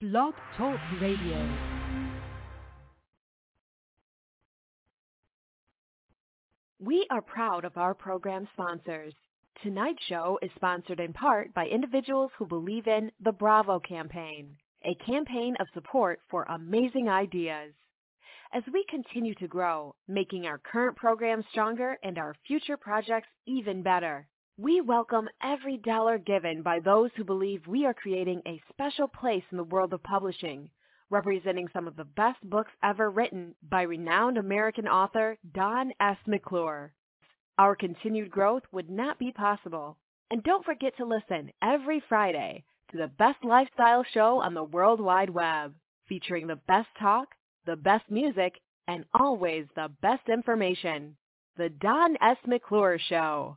Blog Talk Radio. We are proud of our program sponsors. Tonight's show is sponsored in part by individuals who believe in the Bravo campaign, a campaign of support for amazing ideas. As we continue to grow, making our current program stronger and our future projects even better, we welcome every dollar given by those who believe we are creating a special place in the world of publishing, representing some of the best books ever written by renowned American author Don S. McClure. Our continued growth would not be possible. And don't forget to listen every Friday to the best lifestyle show on the World Wide Web, featuring the best talk, the best music, and always the best information. The Don S. McClure Show.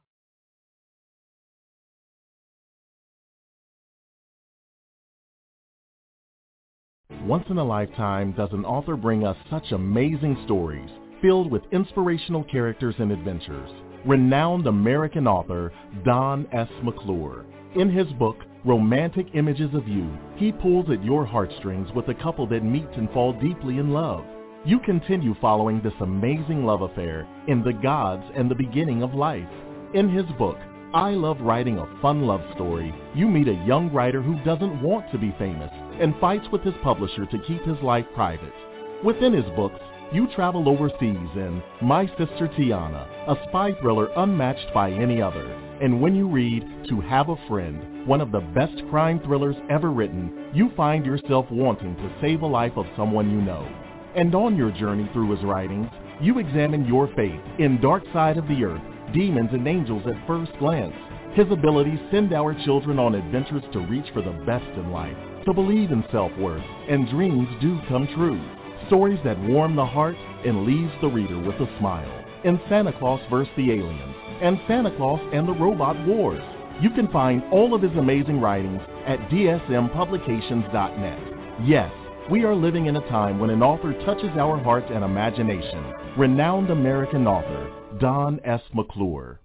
Once in a lifetime does an author bring us such amazing stories filled with inspirational characters and adventures. Renowned American author Don S. McClure. In his book, Romantic Images of You, he pulls at your heartstrings with a couple that meet and fall deeply in love. You continue following this amazing love affair in The Gods and the Beginning of Life. In his book, I Love Writing a Fun Love Story, you meet a young writer who doesn't want to be famous and fights with his publisher to keep his life private. Within his books, you travel overseas in My Sister Tiana, a spy thriller unmatched by any other. And when you read To Have a Friend, one of the best crime thrillers ever written, you find yourself wanting to save a life of someone you know. And on your journey through his writings, you examine your faith in Dark Side of the Earth, Demons and Angels at First Glance. His abilities send our children on adventures to reach for the best in life, to believe in self-worth, and dreams do come true. Stories that warm the heart and leaves the reader with a smile. In Santa Claus vs. the Aliens and Santa Claus and the Robot Wars. You can find all of his amazing writings at dsmpublications.net. Yes, we are living in a time when an author touches our hearts and imagination. Renowned American author Don S. McClure.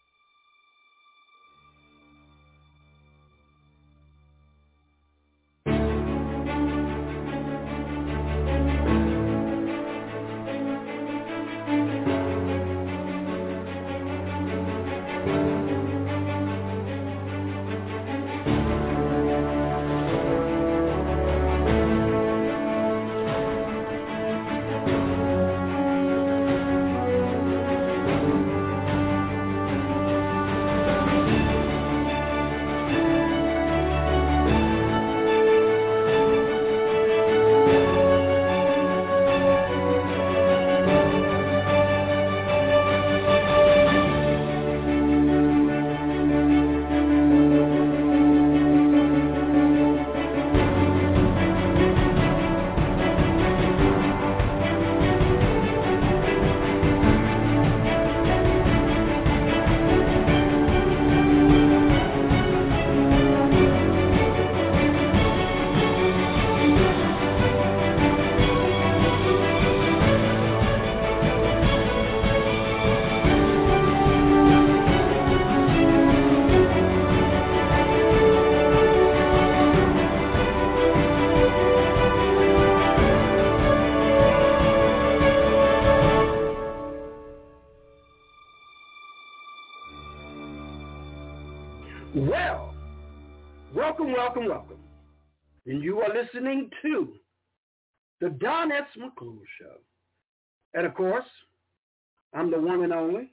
Welcome. And you are listening to the Don S. McClure Show. And of course, I'm the one and only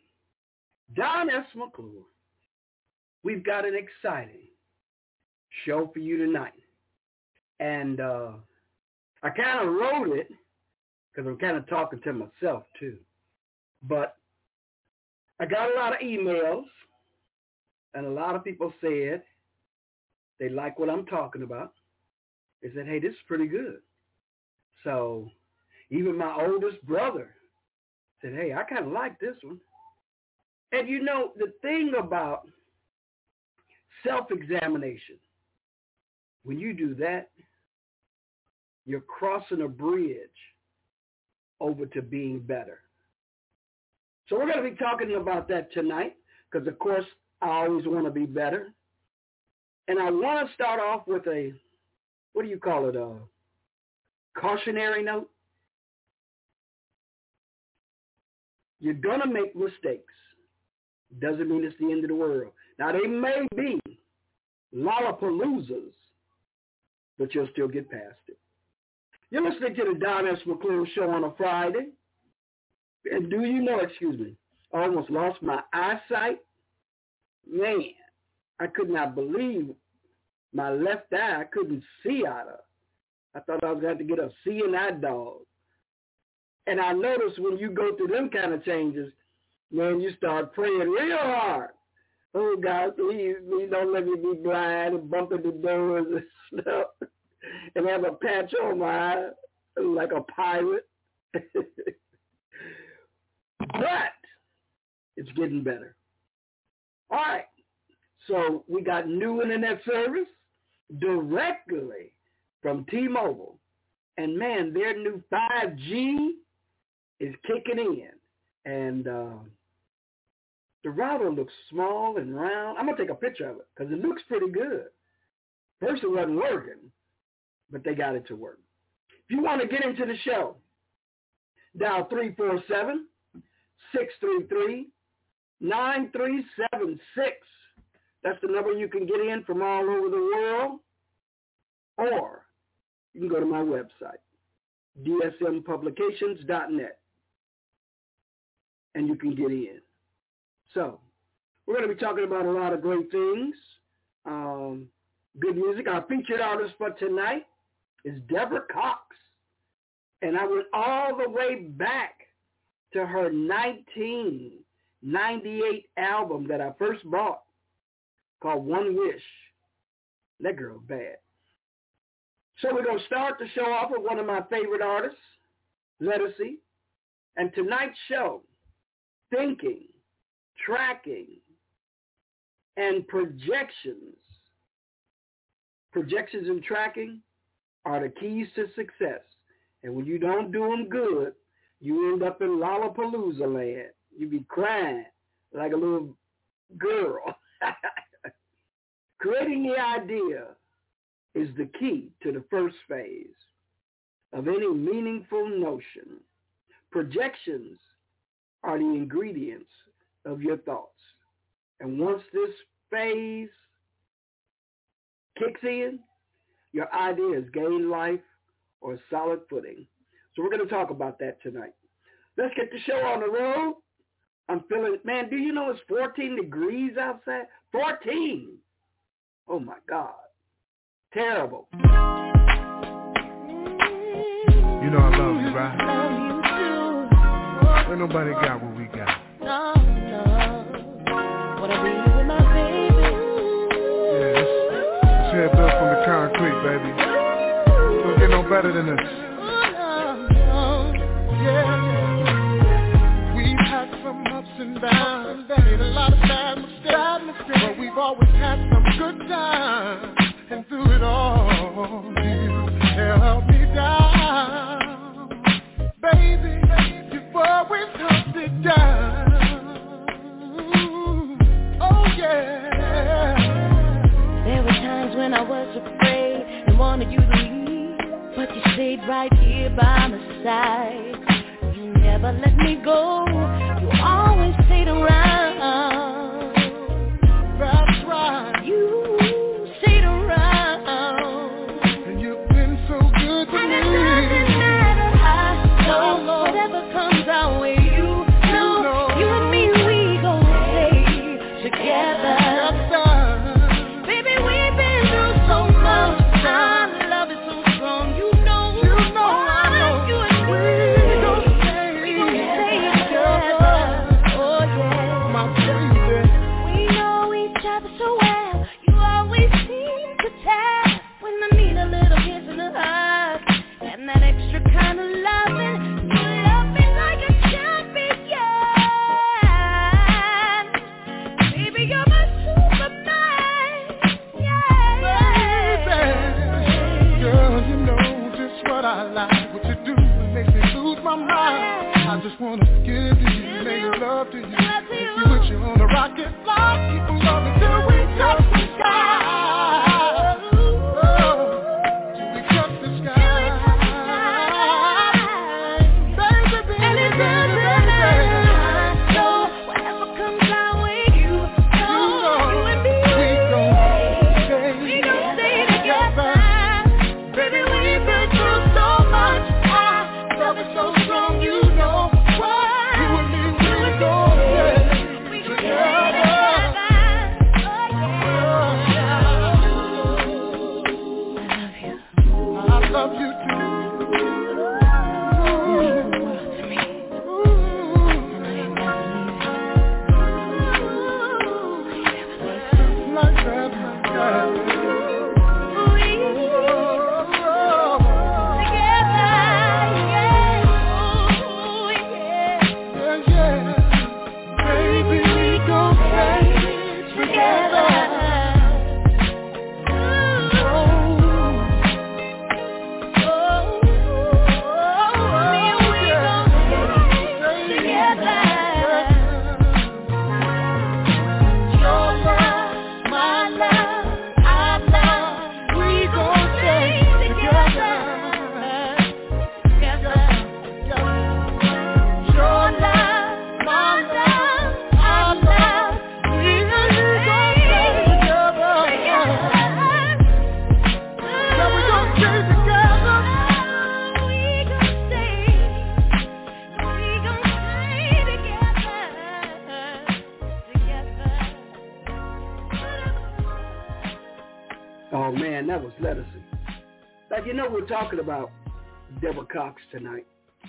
Don S. McClure. We've got an exciting show for you tonight. And I kind of wrote it because I'm kind of talking to myself too. But I got a lot of emails, and a lot of people said they like what I'm talking about. They said, hey, this is pretty good. So even my oldest brother said, hey, I kind of like this one. And you know, the thing about self-examination, when you do that, you're crossing a bridge over to being better. So we're going to be talking about that tonight because, of course, I always want to be better. And I want to start off with a what do you call it, cautionary note. You're going to make mistakes. Doesn't mean it's the end of the world. Now, they may be lollapaloozas, but you'll still get past it. You're listening to the Don S. McClure Show on a Friday. And do you know, I almost lost my eyesight. Man, I could not believe my left eye I couldn't see out of. I thought I was going to get a seeing eye dog. And I noticed when you go through them kind of changes, man, you start praying real hard. Oh, God, please don't let me be blind and bump into doors and stuff and have a patch on my eye like a pirate. But it's getting better. All right. So we got new internet service directly from T-Mobile. And, man, their new 5G is kicking in. And the router looks small and round. I'm going to take a picture of it because it looks pretty good. First it wasn't working, but they got it to work. If you want to get into the show, dial 347-633-9376. That's the number you can get in from all over the world. Or you can go to my website, dsmpublications.net, and you can get in. So we're going to be talking about a lot of great things, good music. Our featured artist for tonight is Deborah Cox. And I went all the way back to her 1998 album that I first bought called One Wish. That girl's bad. So we're going to start the show off with one of my favorite artists, Lettucey. And tonight's show, thinking, tracking, and projections. Projections and tracking are the keys to success. And when you don't do them good, you end up in Lollapalooza land. You be crying like a little girl. Creating the idea is the key to the first phase of any meaningful notion. Projections are the ingredients of your thoughts. And once this phase kicks in, your ideas gain life or solid footing. So we're going to talk about that tonight. Let's get the show on the road. I'm feeling, man, do you know it's 14 degrees outside? 14! Oh, my God. Terrible. You know I love you, right? Ain't nobody got what we got. No. Wanna be with my baby. Yeah, this head built from the concrete, baby. Don't get no better than this. Yeah. We've had some ups and downs, made a lot of bad mistakes, but we've always had some good times. And through it all, you held me down. Baby, you've always held me down. Oh yeah. There were times when I was afraid and wanted you to leave, but you stayed right here by my side. You never let me go. You always stayed around. That's right. You stayed around. And you've been so good to me. And it doesn't matter how, whatever comes our way, you know, you and me, we gon' stay together. Baby, we've been through so much. Our love is so strong, you know I know. You and me, we gon' stay together. Oh yeah, My baby. we know each other so well. You always seem to tell when I need a little kiss and a hug, and that extra kind of loving. You love me like a champion. Baby, you're my Superman. Yeah. Girl, you know just what I like. What you do makes me lose my mind. I just wanna give you, make love to you, be with you on a rocket flight. Keep on loving till we touch the sky. Oh, love you too. Oh man, that was Letterson. Like, you know, we're talking about Deborah Cox tonight.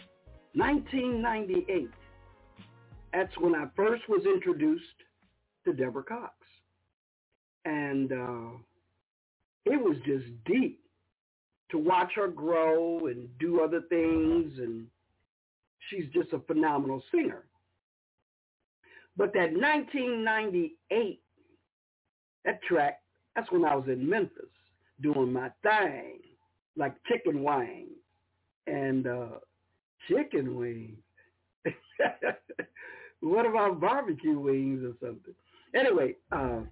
1998. That's when I first was introduced to Deborah Cox. And it was just deep to watch her grow and do other things. And she's just a phenomenal singer. But that 1998, that track, that's when I was in Memphis doing my thing, like chicken wings and chicken wings. What about barbecue wings or something? Anyway, I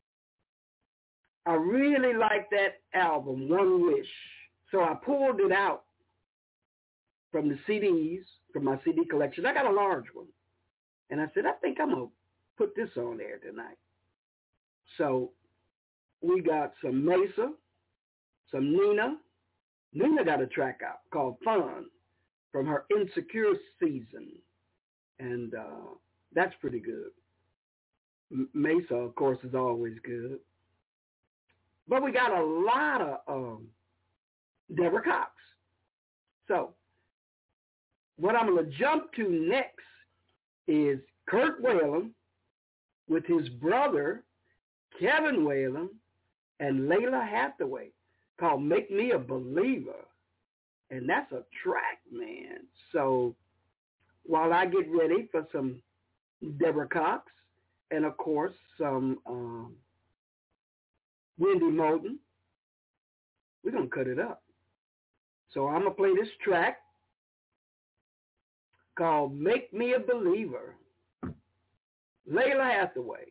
really liked that album, One Wish. So I pulled it out from the CDs, from my CD collection. I got a large one. And I said, I think I'm going to put this on there tonight. So we got some Mesa, some Nina. Nina got a track out called Fun from her Insecure season. And that's pretty good. Mesa, of course, is always good. But we got a lot of Deborah Cox. So what I'm going to jump to next is Kurt Whalum with his brother, Kevin Whalum, and Layla Hathaway, called Make Me a Believer. And that's a track, man. So while I get ready for some Deborah Cox and, of course, some Wendy Moulton, we're going to cut it up. So I'm going to play this track called Make Me a Believer, Layla Hathaway.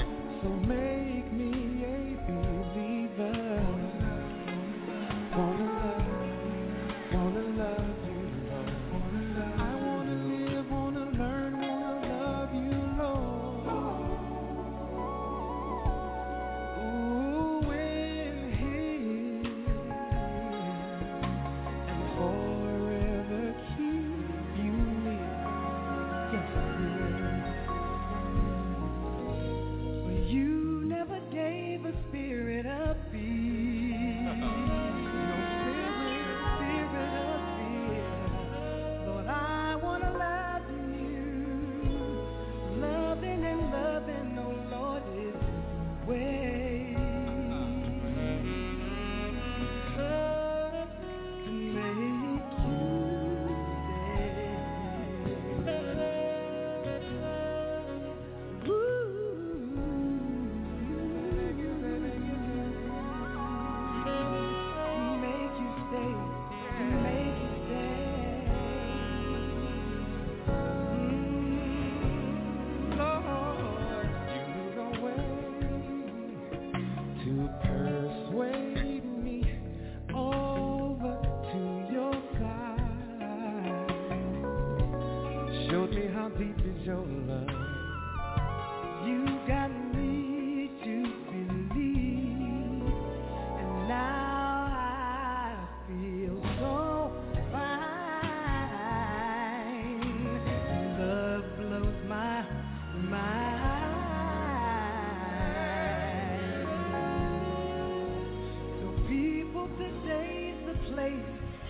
Wanna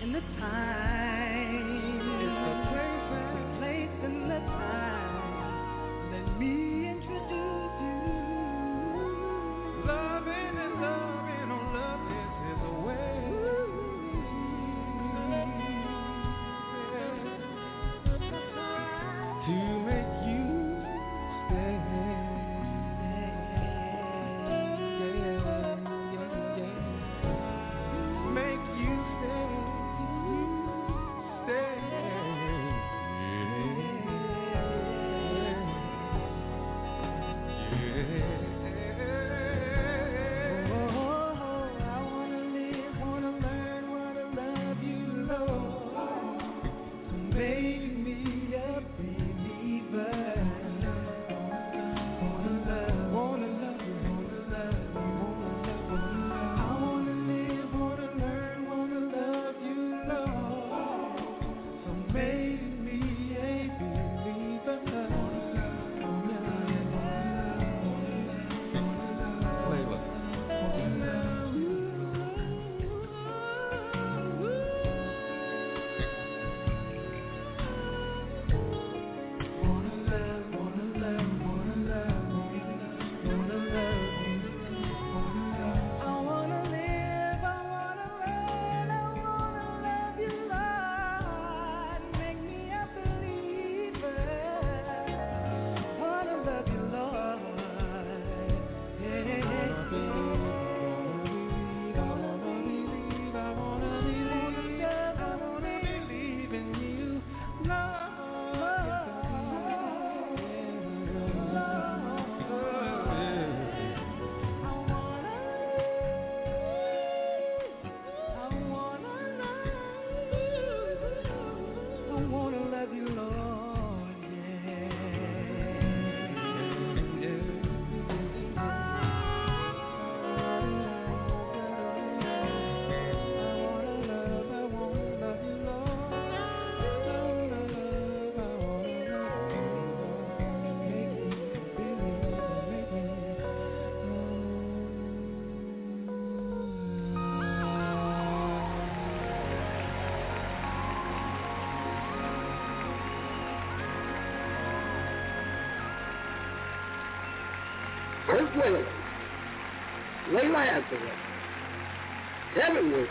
and the time. It's the place and the time. Let me introduce you. Loving and loving, oh love, this is the way. To make you stay. Make you stay. Kurt Whalum, Layla Hathaway, Kevin Williams,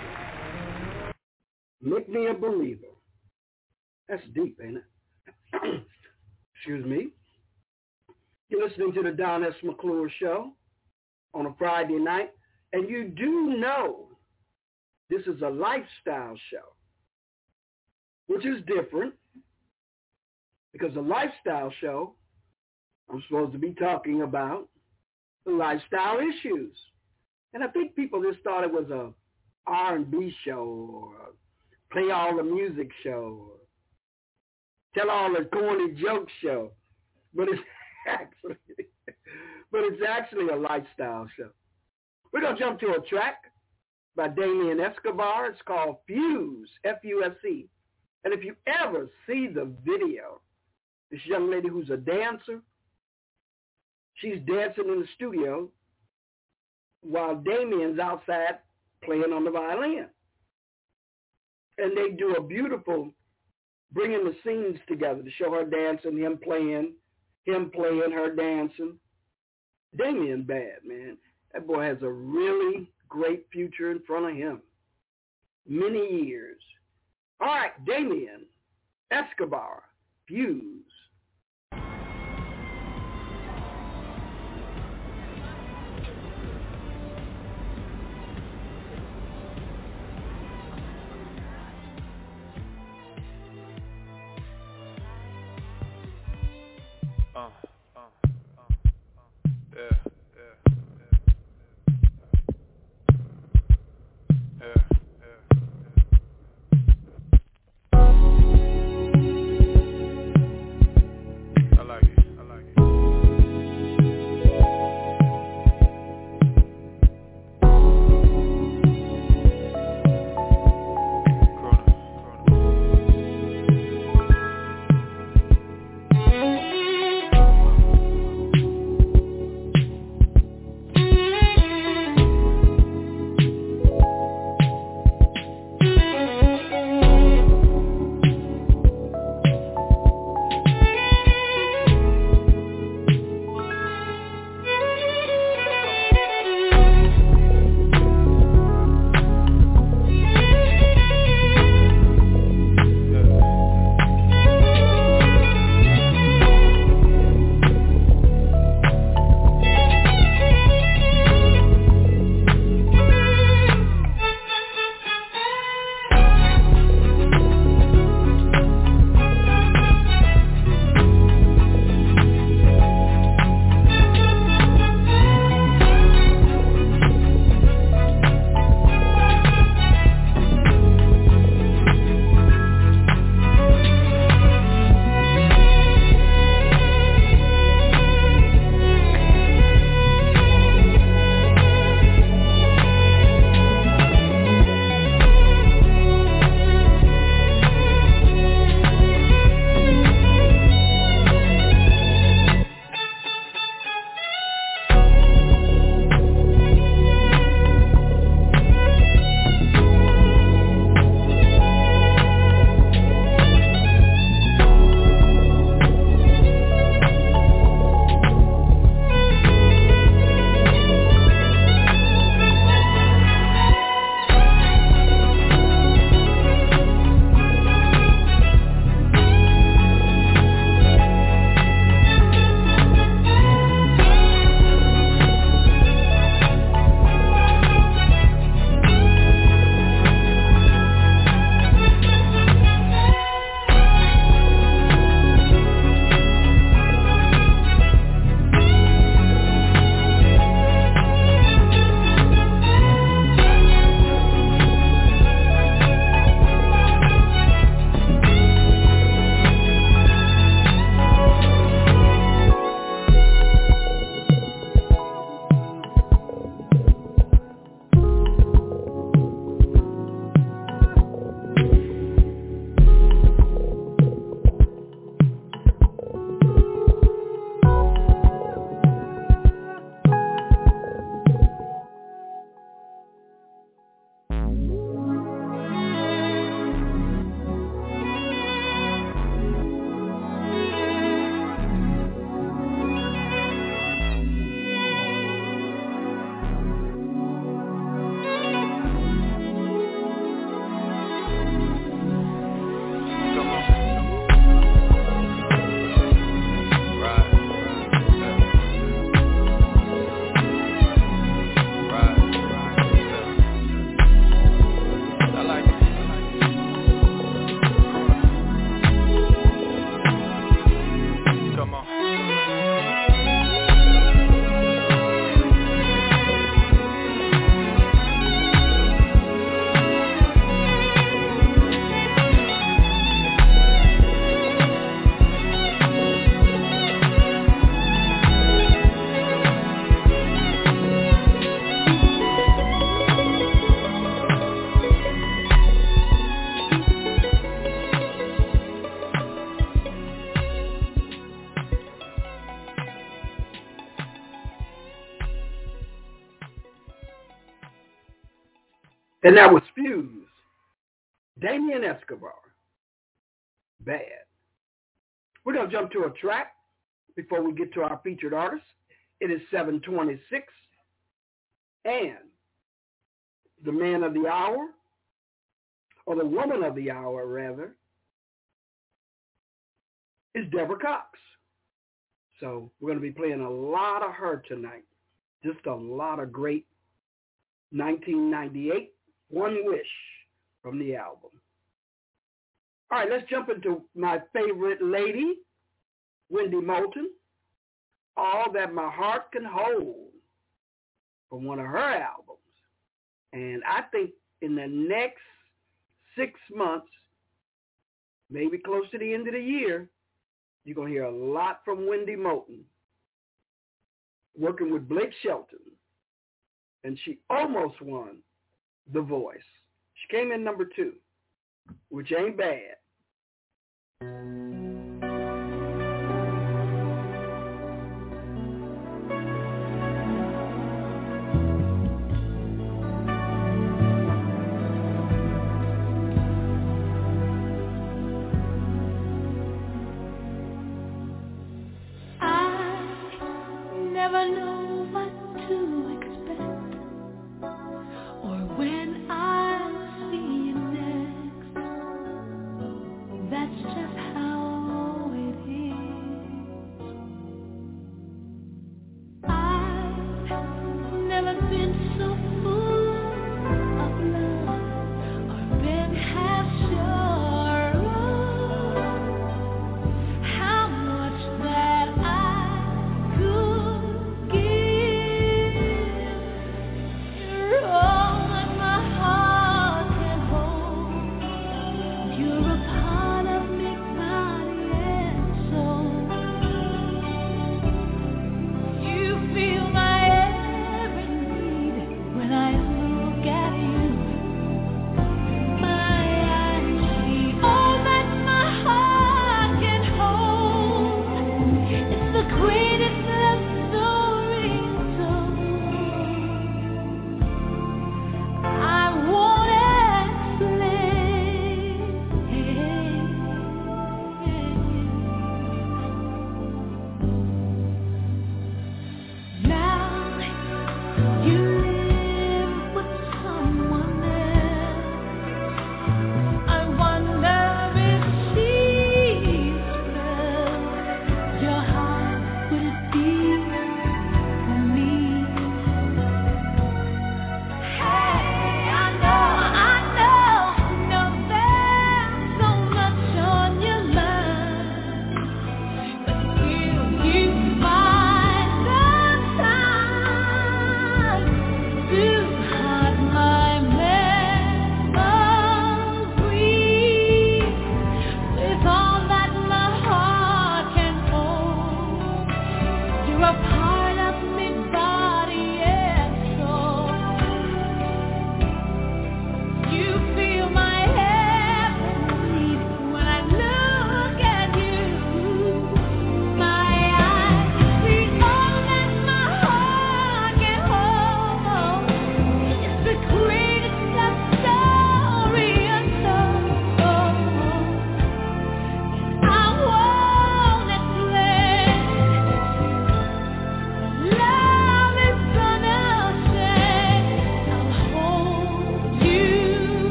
Make Me a Believer. That's deep, ain't it? Excuse me. You're listening to the Don S. McClure Show on a Friday night, and you do know this is a lifestyle show, which is different because a lifestyle show, I'm supposed to be talking about the lifestyle issues. And I think people just thought it was a R&B show or a play all the music show or tell all the corny joke show. But it's actually a lifestyle show. We're going to jump to a track by Damien Escobar. It's called Fuse, F-U-S-E. And if you ever see the video, this young lady who's a dancer, she's dancing in the studio while Damien's outside playing on the violin. And they do a beautiful bringing the scenes together to show her dancing, him playing, her dancing. Damien bad, man. That boy has a really great future in front of him. Many years. All right, Damien Escobar, Fuse. And that was Fuse. Damien Escobar. Bad. We're going to jump to a track before we get to our featured artist. It is 7:26. And the man of the hour, or the woman of the hour, rather, is Deborah Cox. So we're going to be playing a lot of her tonight. Just a lot of great 1998 One Wish from the album. All right, let's jump into my favorite lady, Wendy Moulton. All That My Heart Can Hold from one of her albums. And I think in the next 6 months, maybe close to the end of the year, you're going to hear a lot from Wendy Moulton, working with Blake Shelton. And she almost won The Voice. She came in number 2, which ain't bad. That's just how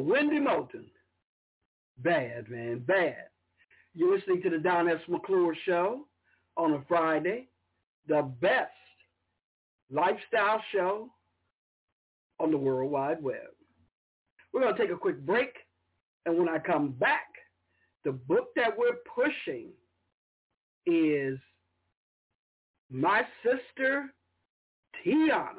Wendy Moulton. Bad, man, bad. You're listening to the Don S. McClure Show on a Friday, the best lifestyle show on the World Wide Web. We're going to take a quick break, and when I come back, the book that we're pushing is My Sister Tiana.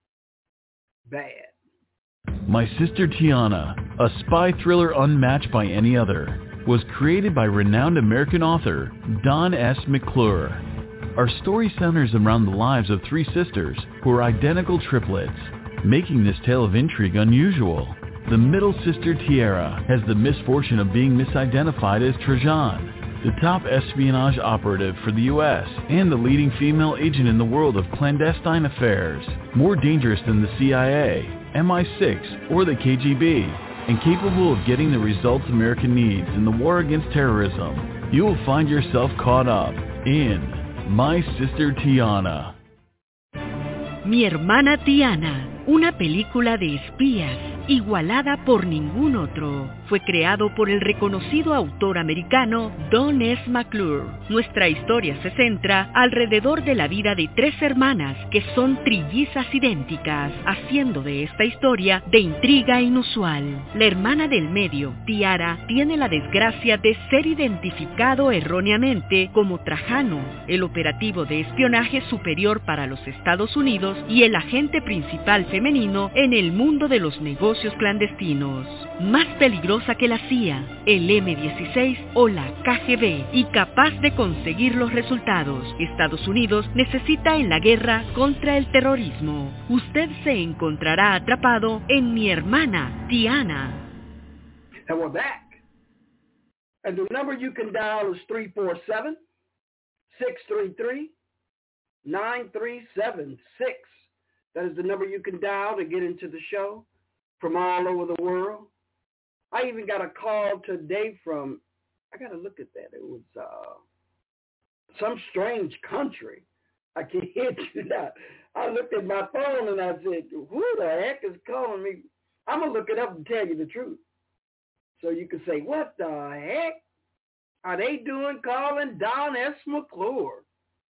Bad. My Sister Tiana, a spy thriller unmatched by any other, was created by renowned American author Don S. McClure. Our story centers around the lives of three sisters who are identical triplets, making this tale of intrigue unusual. The middle sister, Tiara, has the misfortune of being misidentified as Trajan, the top espionage operative for the U.S. and the leading female agent in the world of clandestine affairs, more dangerous than the CIA, MI6, or the KGB, and capable of getting the results America needs in the war against terrorism. You will find yourself caught up in My Sister Tiana. Mi hermana Tiana, una película de espías igualada por ningún otro. Fue creado por el reconocido autor americano Don S. McClure. Nuestra historia se centra alrededor de la vida de tres hermanas que son trillizas idénticas, haciendo de esta historia de intriga inusual. La hermana del medio, Tiara, tiene la desgracia de ser identificado erróneamente como Trajano, el operativo de espionaje superior para los Estados Unidos y el agente principal femenino en el mundo de los negocios clandestinos. Más peligrosa que la CIA, el M-16 o la KGB, y capaz de conseguir los resultados Estados Unidos necesita en la guerra contra el terrorismo. Usted se encontrará atrapado en Mi hermana Tiana. And we're back. And the number you can dial is 347-633-9376. That is the number you can dial to get into the show from all over the world. I even got a call today from, I got to look at that. It was some strange country. I can't hit you that. I looked at my phone and I said, who the heck is calling me? I'm going to look it up and tell you the truth. So you can say, what the heck are they doing calling Don S. McClure?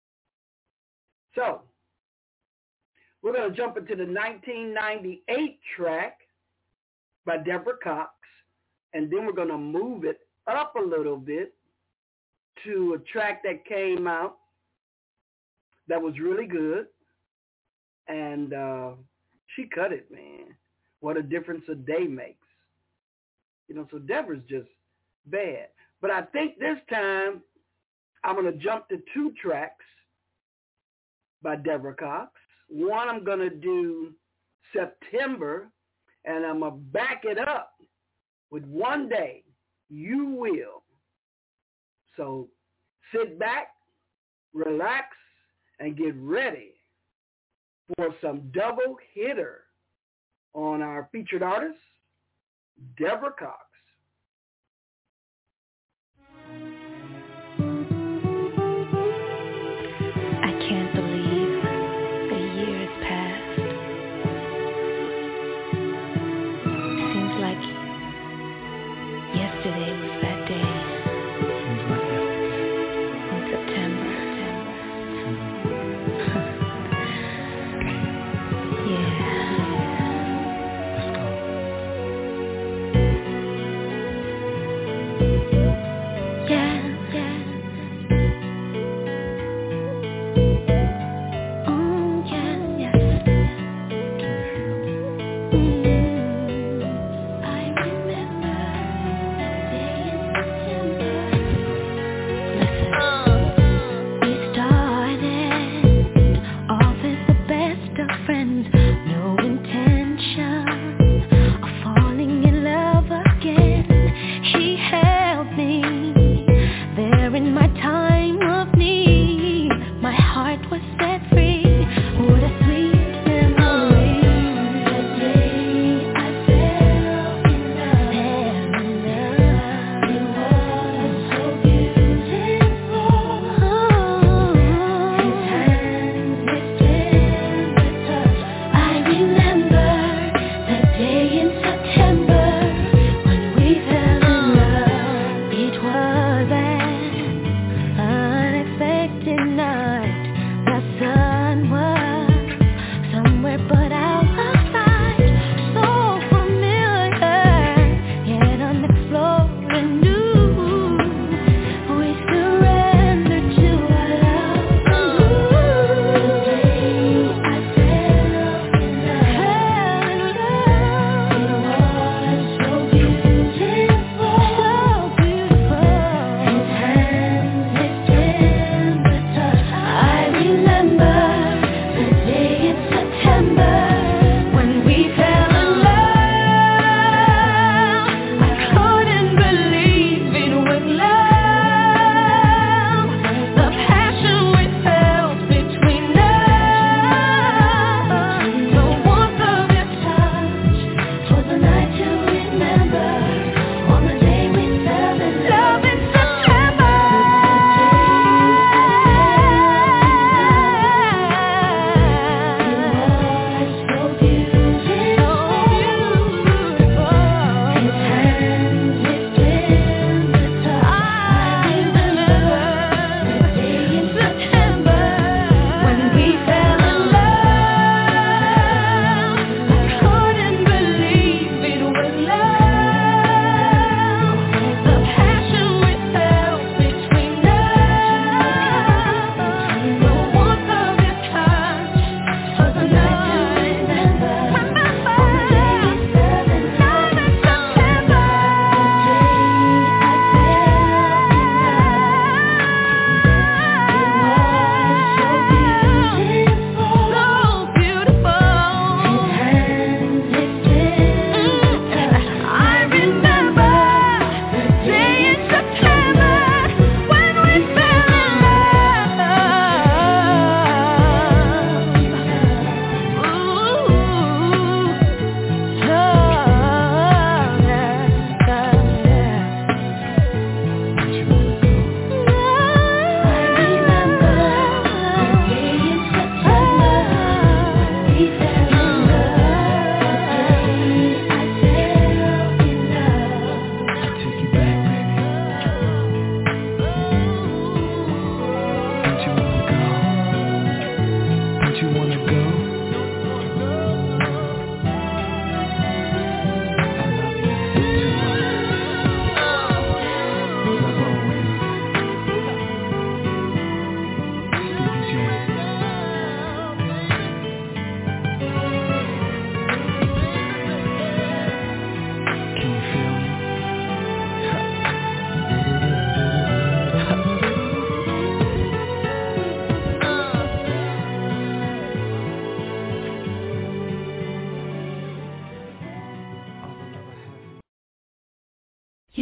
So we're going to jump into the 1998 track by Deborah Cox, and then we're going to move it up a little bit to a track that came out that was really good, and she cut it, man. What a difference a day makes. You know, so Deborah's just bad. But I think this time I'm going to jump to two tracks by Deborah Cox. One, I'm going to do September, and I'm going to back it up with One Day You Will. So sit back, relax, and get ready for some double hitter on our featured artist, Deborah Cox. I can't believe a year has passed. Seems like yesterday was that day. Seems like yesterday. In September. Yeah. Let's go.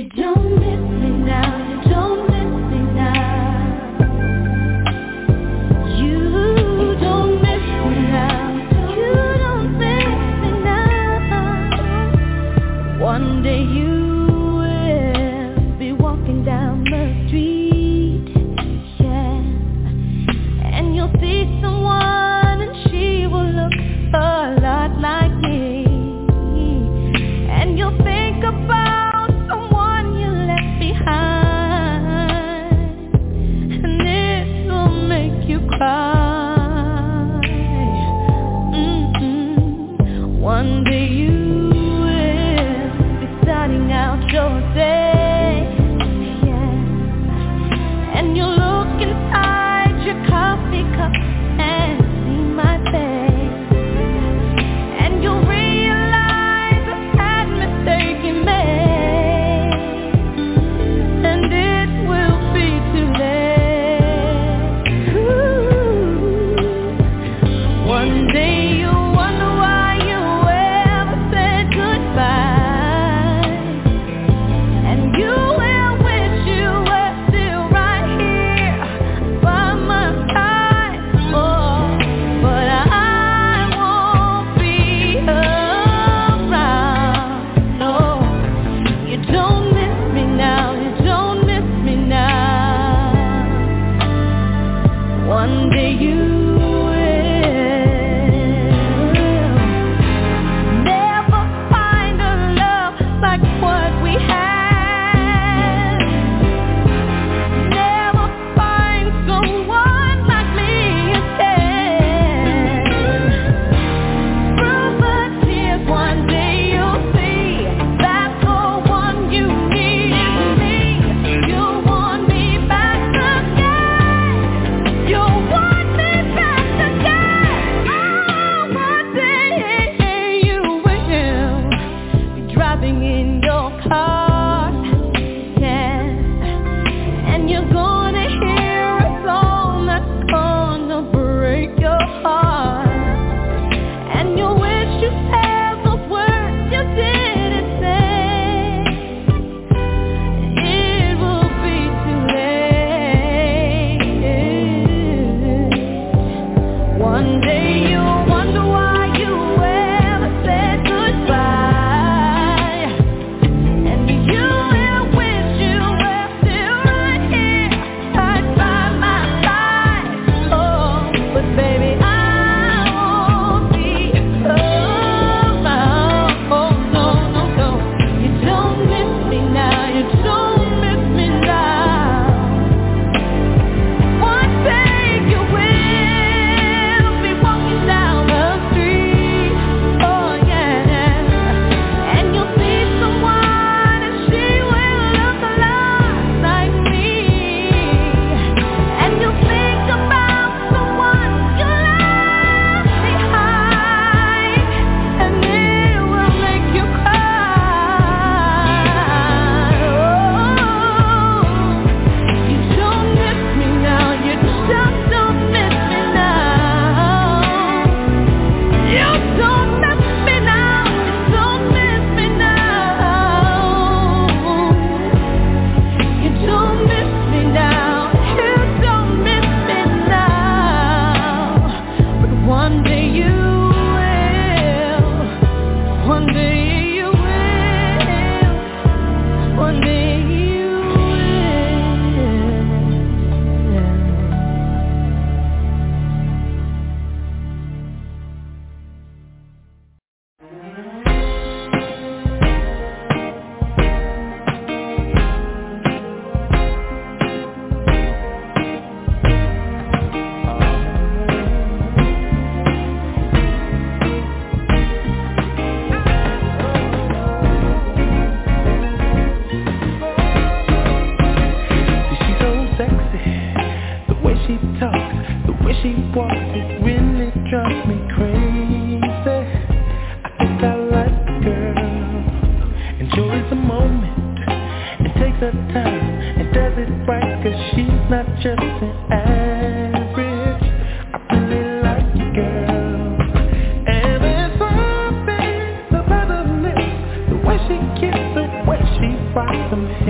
She kisses the way she rocks them.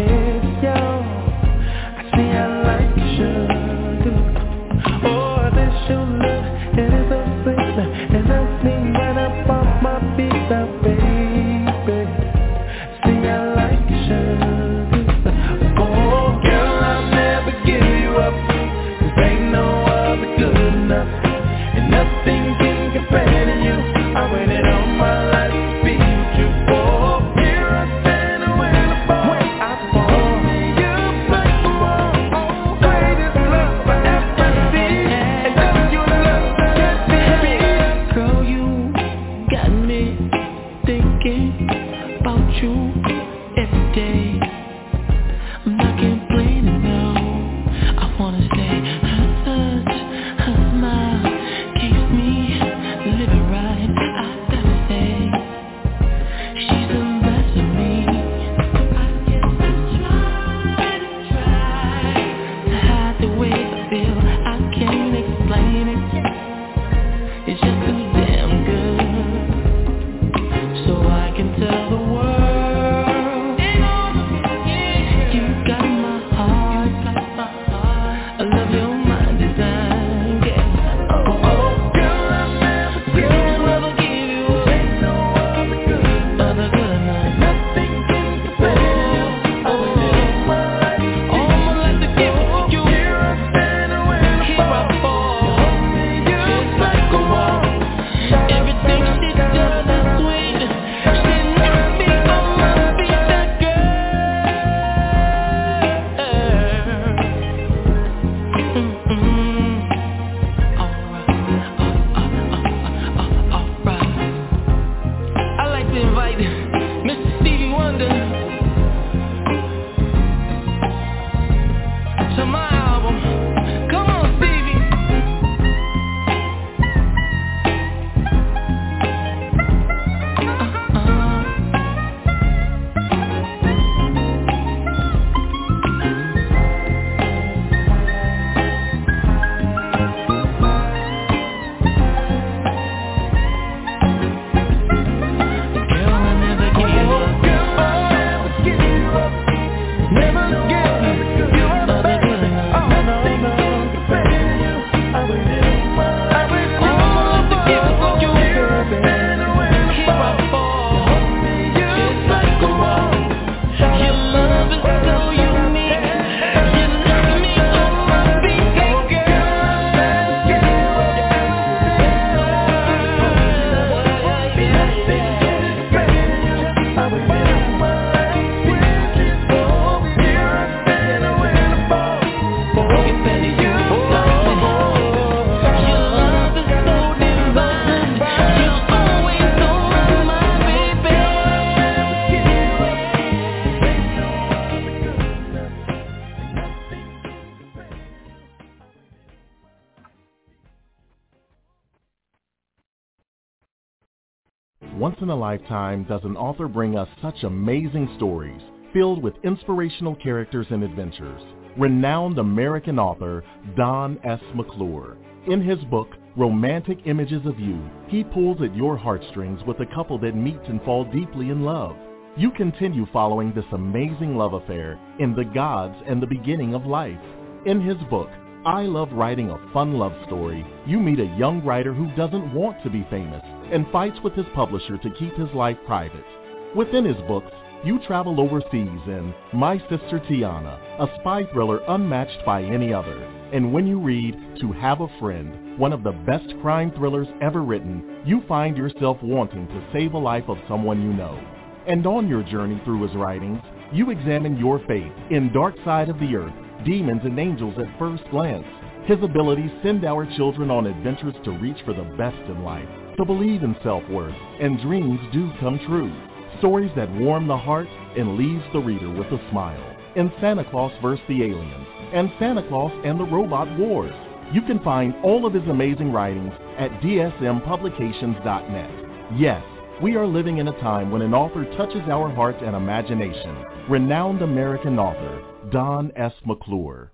Once in a lifetime does an author bring us such amazing stories filled with inspirational characters and adventures. Renowned American author Don S. McClure. In his book, Romantic Images of You, he pulls at your heartstrings with a couple that meet and fall deeply in love. You continue following this amazing love affair in The Gods and the Beginning of Life. In his book, I Love Writing a Fun Love Story, you meet a young writer who doesn't want to be famous and fights with his publisher to keep his life private. Within his books, you travel overseas in My Sister Tiana, a spy thriller unmatched by any other. And when you read To Have a Friend, one of the best crime thrillers ever written, you find yourself wanting to save a life of someone you know. And on your journey through his writings, you examine your faith in Dark Side of the Earth, Demons and Angels at First Glance. His abilities send our children on adventures to reach for the best in life, to believe in self-worth, and dreams do come true. Stories that warm the heart and leaves the reader with a smile. In Santa Claus vs. the Aliens and Santa Claus and the Robot Wars. You can find all of his amazing writings at dsmpublications.net. Yes, we are living in a time when an author touches our hearts and imagination. Renowned American author Don S. McClure.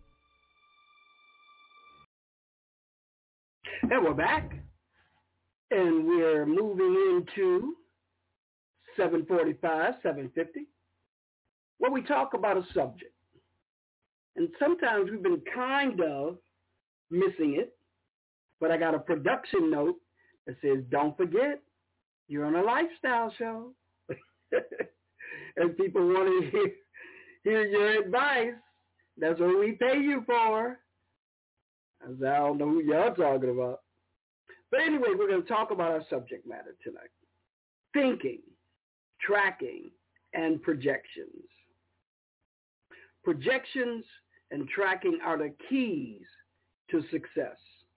And we're back, and we're moving into 7:45, 7:50, where we talk about a subject. And sometimes we've been kind of missing it, but I got a production note that says, don't forget, you're on a lifestyle show. And people want to hear your advice. That's what we pay you for. I don't know who y'all talking about. But anyway, we're going to talk about our subject matter tonight. Thinking, tracking, and projections. Projections and tracking are the keys to success.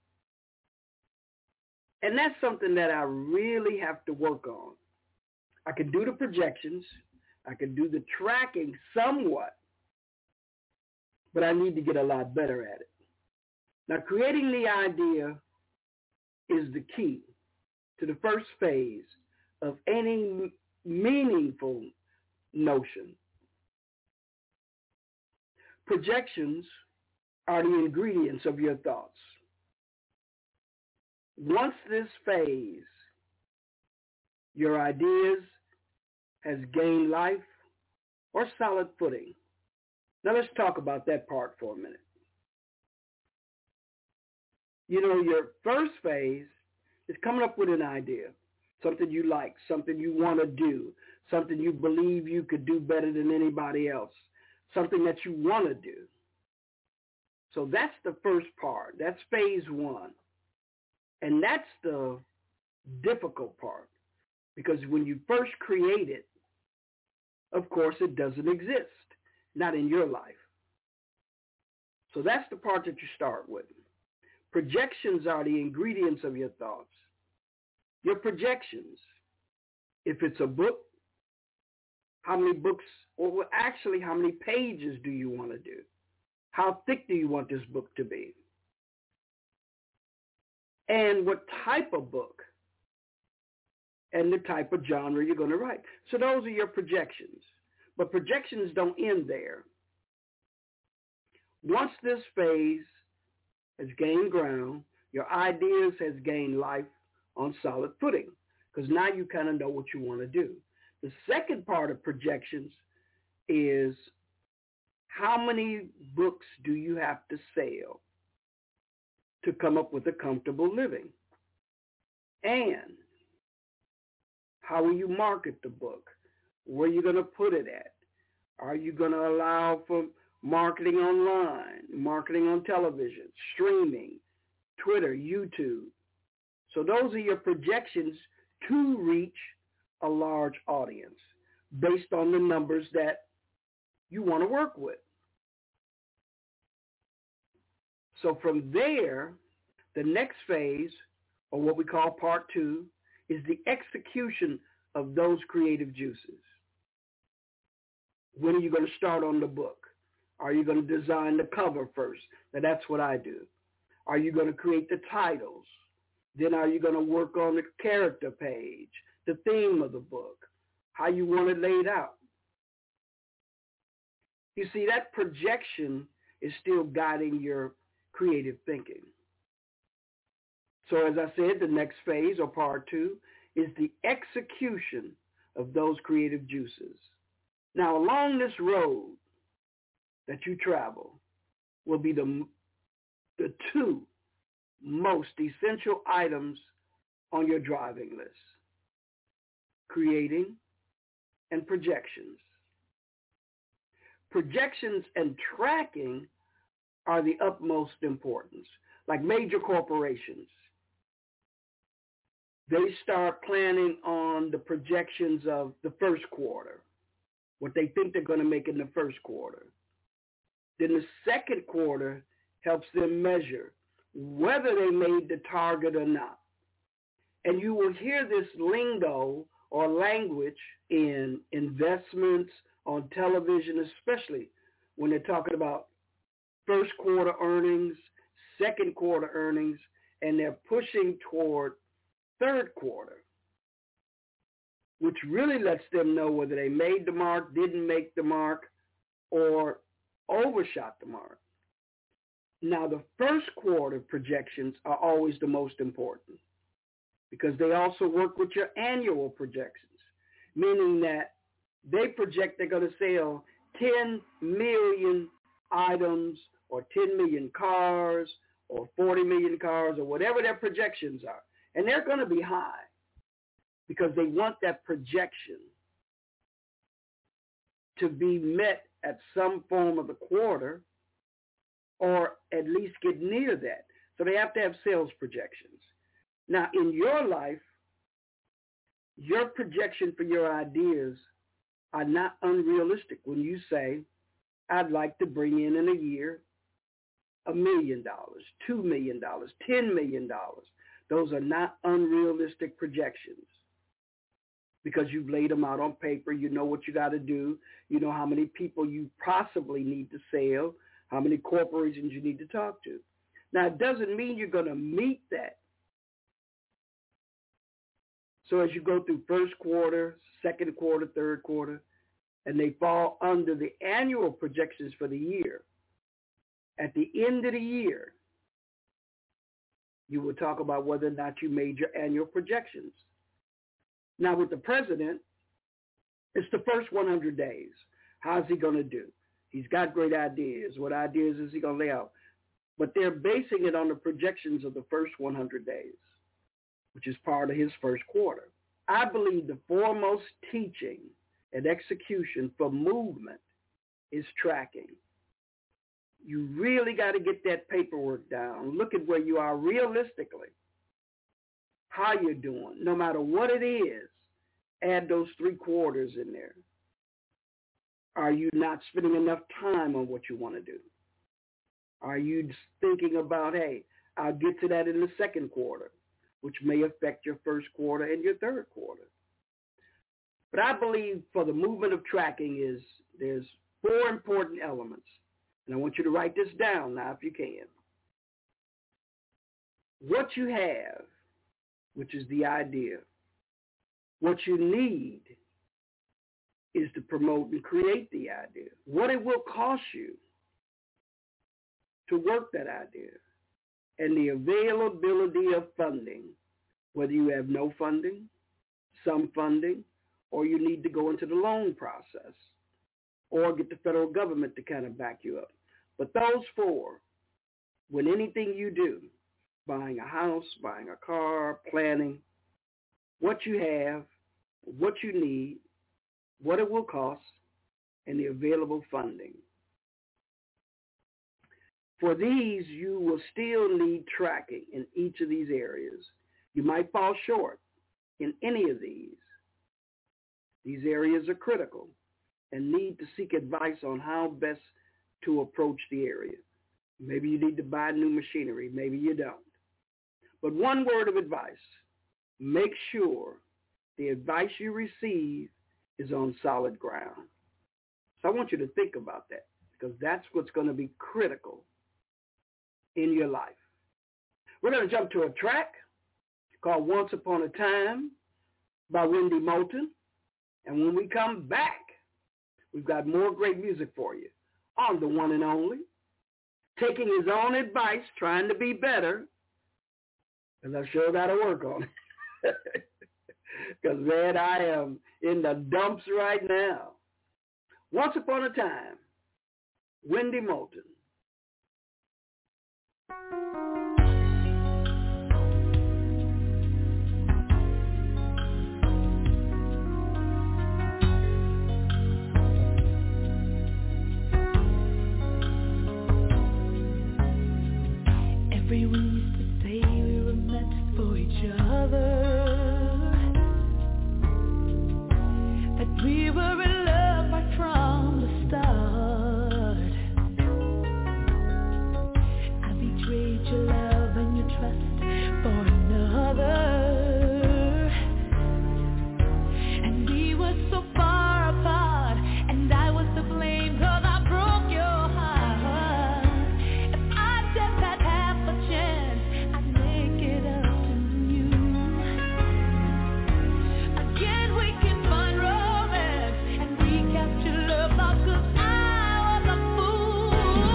And that's something that I really have to work on. I can do the projections. I can do the tracking somewhat. But I need to get a lot better at it. Now, creating the idea is the key to the first phase of any meaningful notion. Projections are the ingredients of your thoughts. Once this phase, your ideas has gained life or solid footing. Now let's talk about that part for a minute. You know, your first phase is coming up with an idea, something you like, something you want to do, something you believe you could do better than anybody else, something that you want to do. So that's the first part. That's phase one. And that's the difficult part, because when you first create it, of course, it doesn't exist, not in your life. So that's the part that you start with. Projections are the ingredients of your thoughts. Your projections, if it's a book, how many books, or actually how many pages do you want to do? How thick do you want this book to be? And what type of book and the type of genre you're going to write. So those are your projections. But projections don't end there. Once this phase has gained ground, your ideas has gained life on solid footing, because now you kind of know what you want to do. The second part of projections is how many books do you have to sell to come up with a comfortable living? And how will you market the book? Where are you going to put it at? Are you going to allow for marketing online, marketing on television, streaming, Twitter, YouTube? So those are your projections to reach a large audience based on the numbers that you want to work with. So from there, the next phase, or what we call part two, is the execution of those creative juices. When are you going to start on the book? Are you going to design the cover first? Now, that's what I do. Are you going to create the titles? Then are you going to work on the character page, the theme of the book, how you want it laid out. You see, that projection is still guiding your creative thinking. So as I said, the next phase, or part 2, is the execution of those creative juices. Now, along this road that you travel will be the 2 most essential items on your driving list: creating and projections. Projections and tracking are the utmost importance. Like major corporations, they start planning on the projections of the first quarter, what they think they're going to make in the first quarter. Then the second quarter helps them measure whether they made the target or not. And you will hear this lingo or language in investments, on television, especially when they're talking about first quarter earnings, second quarter earnings, and they're pushing toward third quarter, which really lets them know whether they made the mark, didn't make the mark, or overshot the mark. Now, the first quarter projections are always the most important because they also work with your annual projections, meaning that they project they're going to sell 10 million items or 10 million cars or 40 million cars or whatever their projections are. And they're going to be high because they want that projection to be met at some form of the quarter or at least get near that. So they have to have sales projections. Now, in your life, your projection for your ideas are not unrealistic when you say, I'd like to bring in a year $1 million, $2 million, $10 million. Those are not unrealistic projections because you've laid them out on paper. You know what you got to do. You know how many people you possibly need to sell, how many corporations you need to talk to. Now, it doesn't mean you're going to meet that. So as you go through first quarter, second quarter, third quarter, and they fall under the annual projections for the year, at the end of the year, you will talk about whether or not you made your annual projections. Now with the president, it's the first 100 days. How's he going to do? He's got great ideas. What ideas is he going to lay out? But they're basing it on the projections of the first 100 days, which is part of his first quarter. I believe the foremost teaching and execution for movement is tracking. You really got to get that paperwork down. Look at where you are realistically, how you're doing. No matter what it is, add those 3 quarters in there. Are you not spending enough time on what you want to do? Are you thinking about, hey, I'll get to that in the second quarter, which may affect your first quarter and your third quarter? But I believe for the movement of tracking there's 4 important elements. And I want you to write this down now if you can. What you have, which is the idea. What you need is to promote and create the idea. What it will cost you to work that idea. And the availability of funding, whether you have no funding, some funding, or you need to go into the loan process or get the federal government to kind of back you up. But those 4, when anything you do, buying a house, buying a car, planning, what you have, what you need, what it will cost, and the available funding. For these, you will still need tracking in each of these areas. You might fall short in any of these. These areas are critical and need to seek advice on how best to approach the area. Maybe you need to buy new machinery. Maybe you don't. But one word of advice, make sure the advice you receive is on solid ground. So I want you to think about that because that's what's going to be critical in your life. We're going to jump to a track called Once Upon a Time by Wendy Moulton. And when we come back, we've got more great music for you on the one and only, taking his own advice, trying to be better, because I've sure got to work on it. Because, man, I am in the dumps right now. Once upon a time, Wendy Moulton. Everyone used to say we were meant for each other, that we were in love right from the start. I betrayed your love and your trust for another, and we were so far apart, and I was to blame 'cause I broke your heart. If I just had half a chance, I'd make it up to you. Again we can find romance and recapture love lost 'cause I was a fool.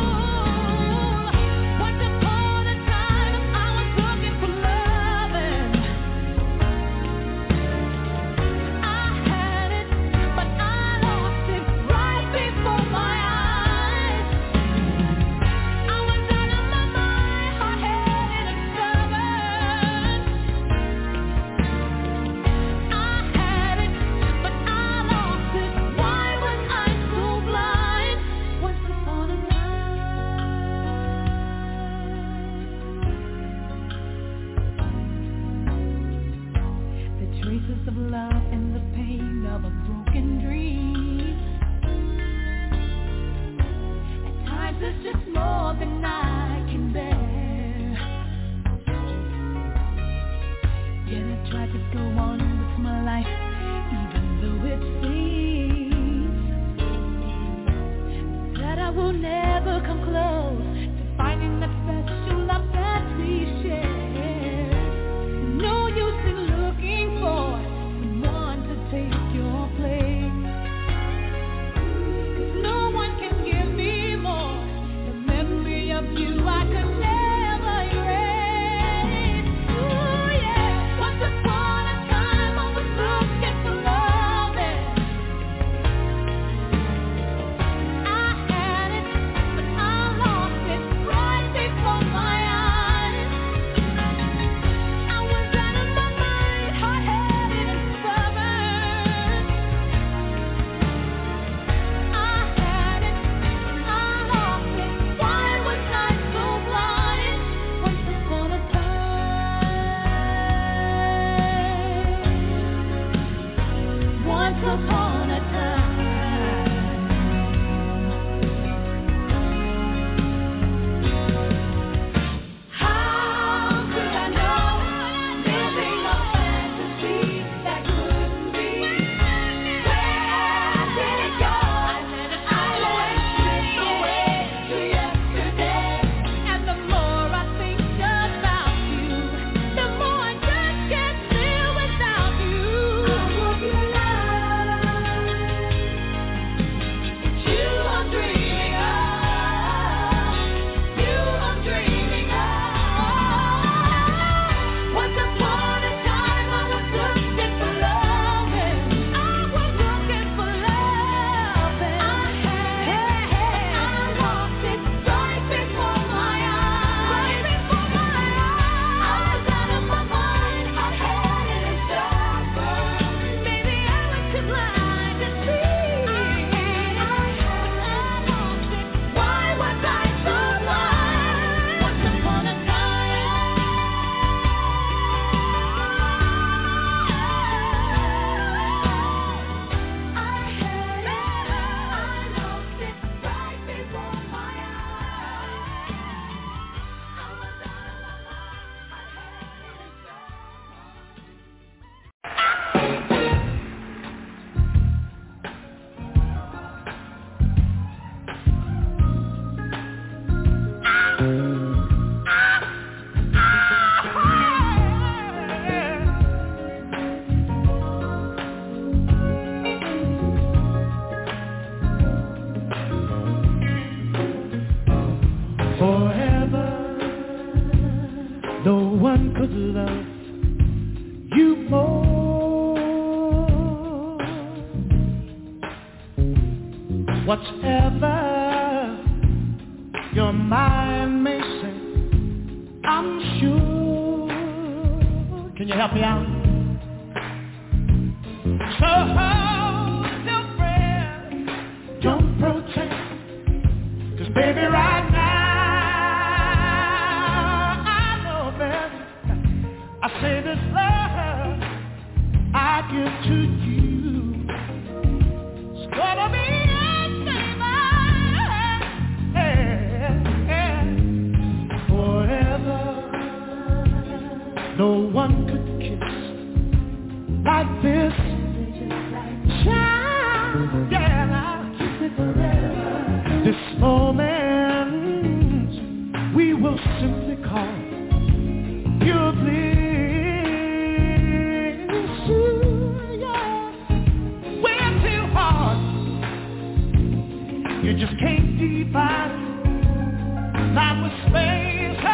Once upon a time I was looking for loving. I had it, but I lost it right before my eyes. I was out of my mind, hard-headed and stubborn. I had it, but I lost it. Why was I so blind? Once upon a time, the traces of love and the pain of a broken dream. At times it's just more than I can bear. Yet I try to go on with my life, even though it seems that I will never come close to finding that special love that we share. No use in looking for someone to take your place, 'cause no one can give me more. The memory of you I could never erase. Ooh, yeah. Once upon a time I was looking No one could love you more. Whatever your mind may say, I'm sure. Can you help me out? So hold your breath, don't protest, 'cause baby right now I know that I say this love I give to you, it's gonna be no one could kiss like this. Child, yeah, kiss it forever. This moment we will simply call pure bliss. Yeah. We're too hard. You just can't define. Not with space.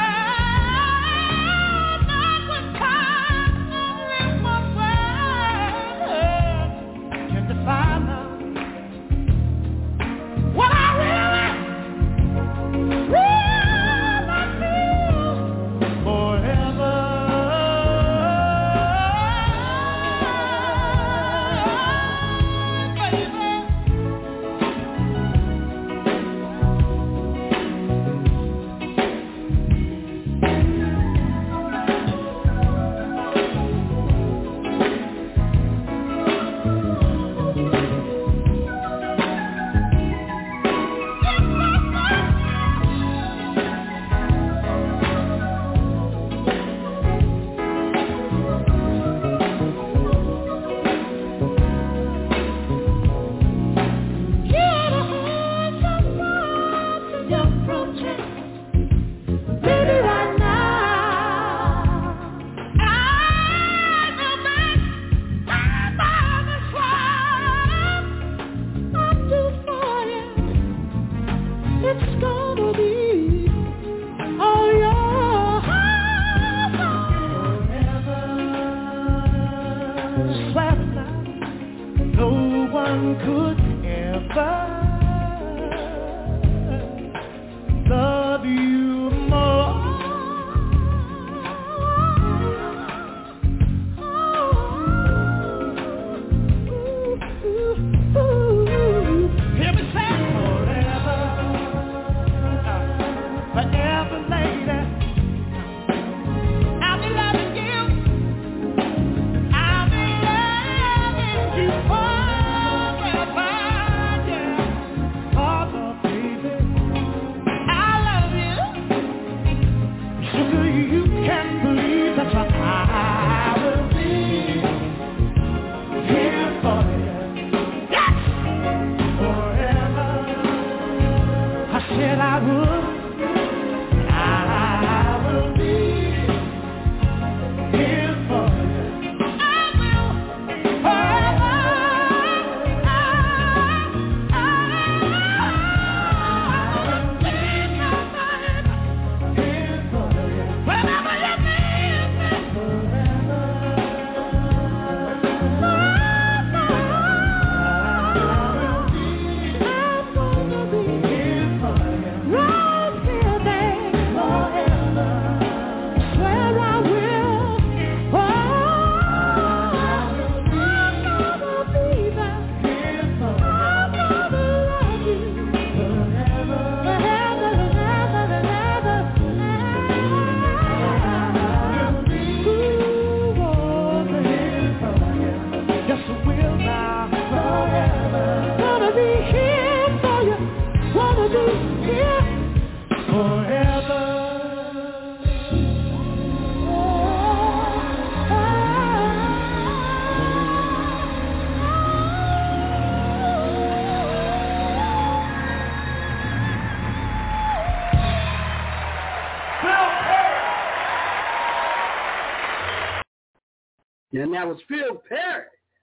And that was Phil Perry.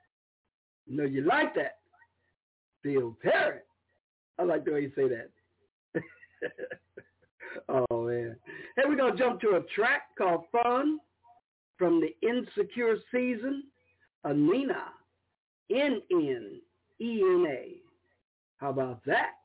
You know, you like that. Phil Perry. I like the way you say that. Oh, man. Hey, we're going to jump to a track called Fun from the Insecure Season, Anina, N-N-E-N-A. How about that?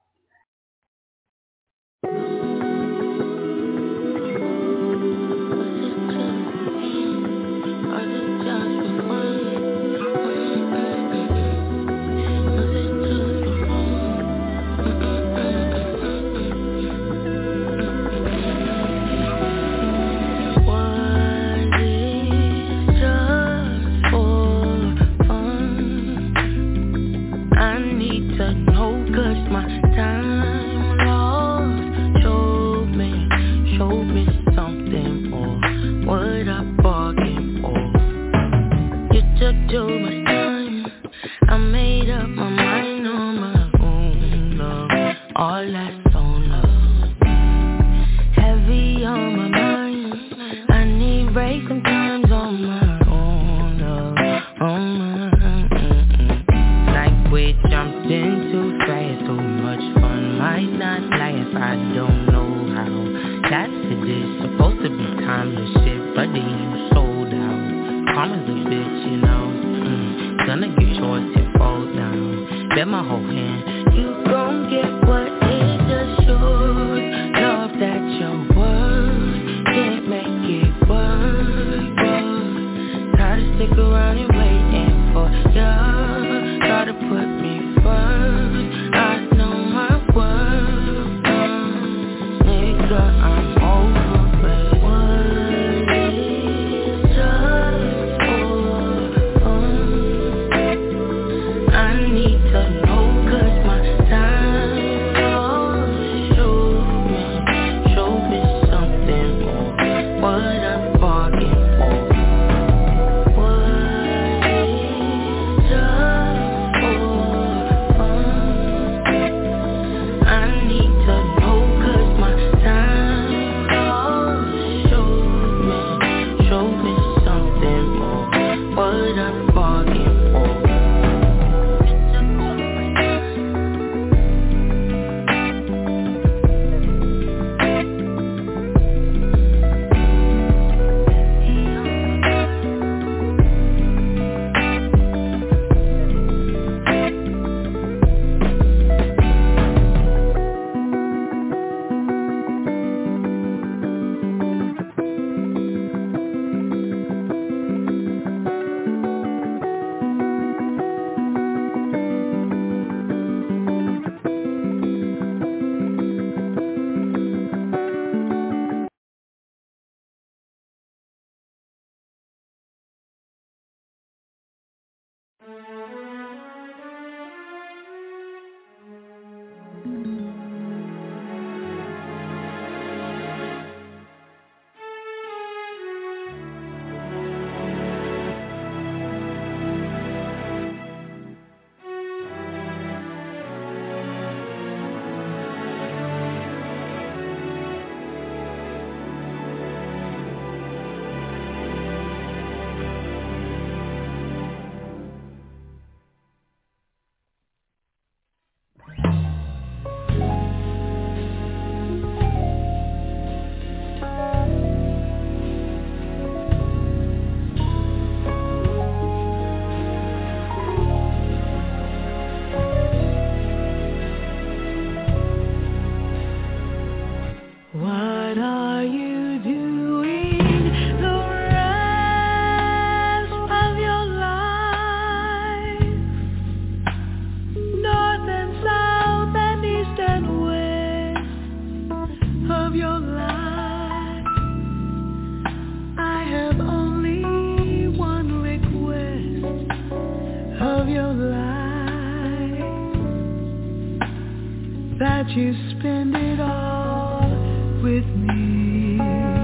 You spend it all with me.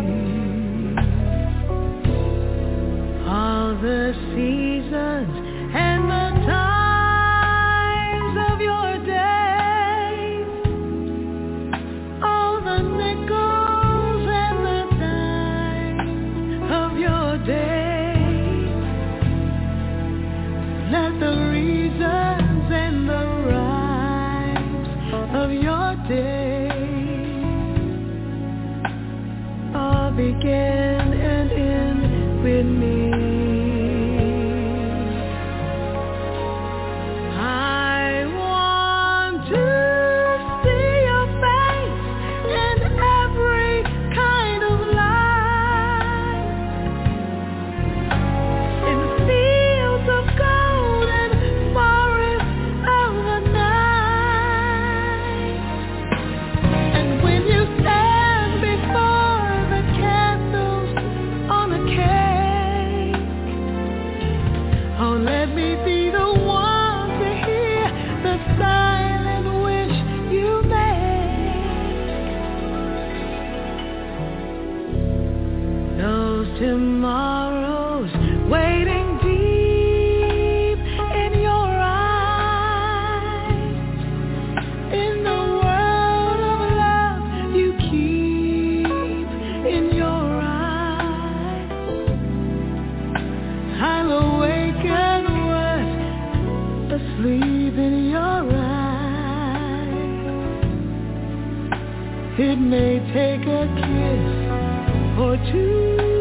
All the seasons and the times of your day, all the nickels and the dimes of your day. Let the reasons and the rhymes of your day Tomorrow's waiting deep in your eyes. In the world of love you keep in your eyes. I'll awaken what's asleep in your eyes. It may take a kiss or two.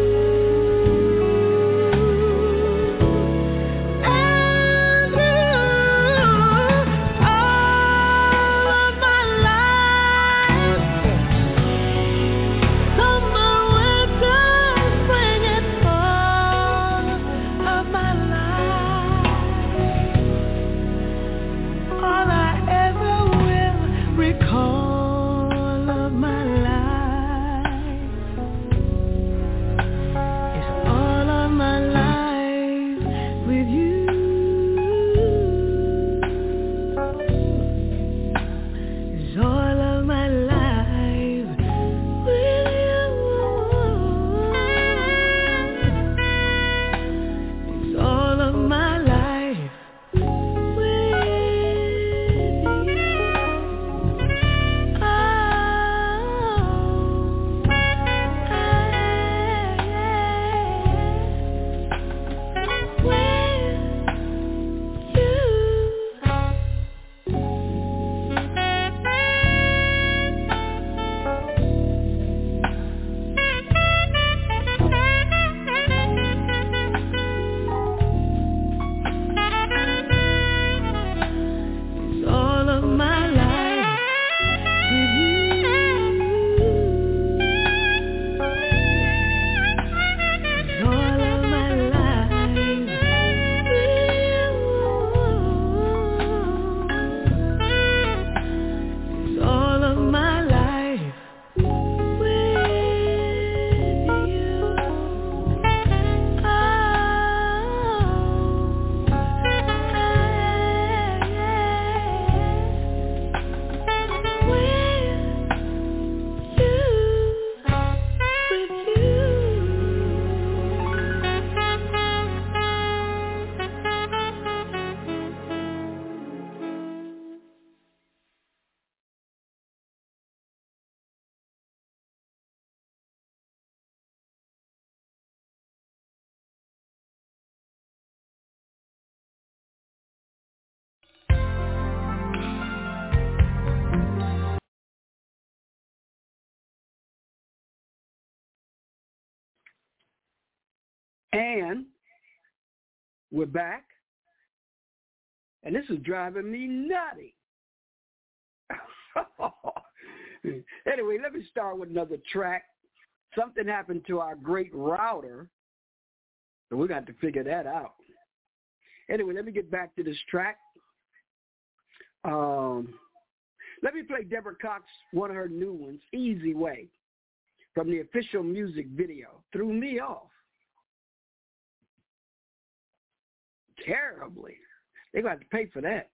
And we're back. And this is driving me nutty. Anyway, let me start with another track. Something happened to our great router, so we got to figure that out. Anyway, let me get back to this track. Let me play Deborah Cox, one of her new ones, Easy Way, from the official music video. Threw me off terribly. They're going to have to pay for that.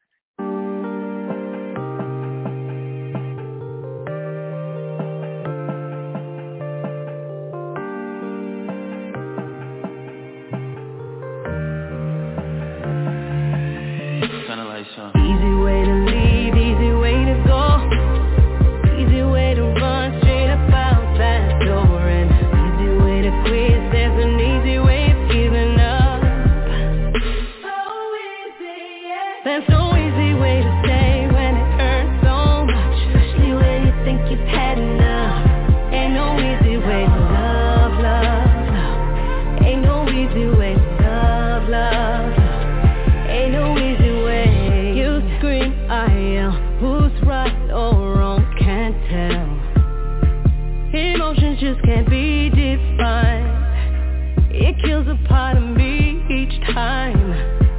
Easy way to leave, easy way to go, easy way to run straight up out that door, and easy way to quit. There's an easy way of giving up. So easy, yeah. There's no easy way to stay when it hurts so much, especially when you think you've had enough. Ain't no easy way to love, love, love. Ain't no easy way to love, love, love. Ain't no easy way. I am who's right or wrong, can't tell. Emotions just can't be defined. It kills a part of me each time.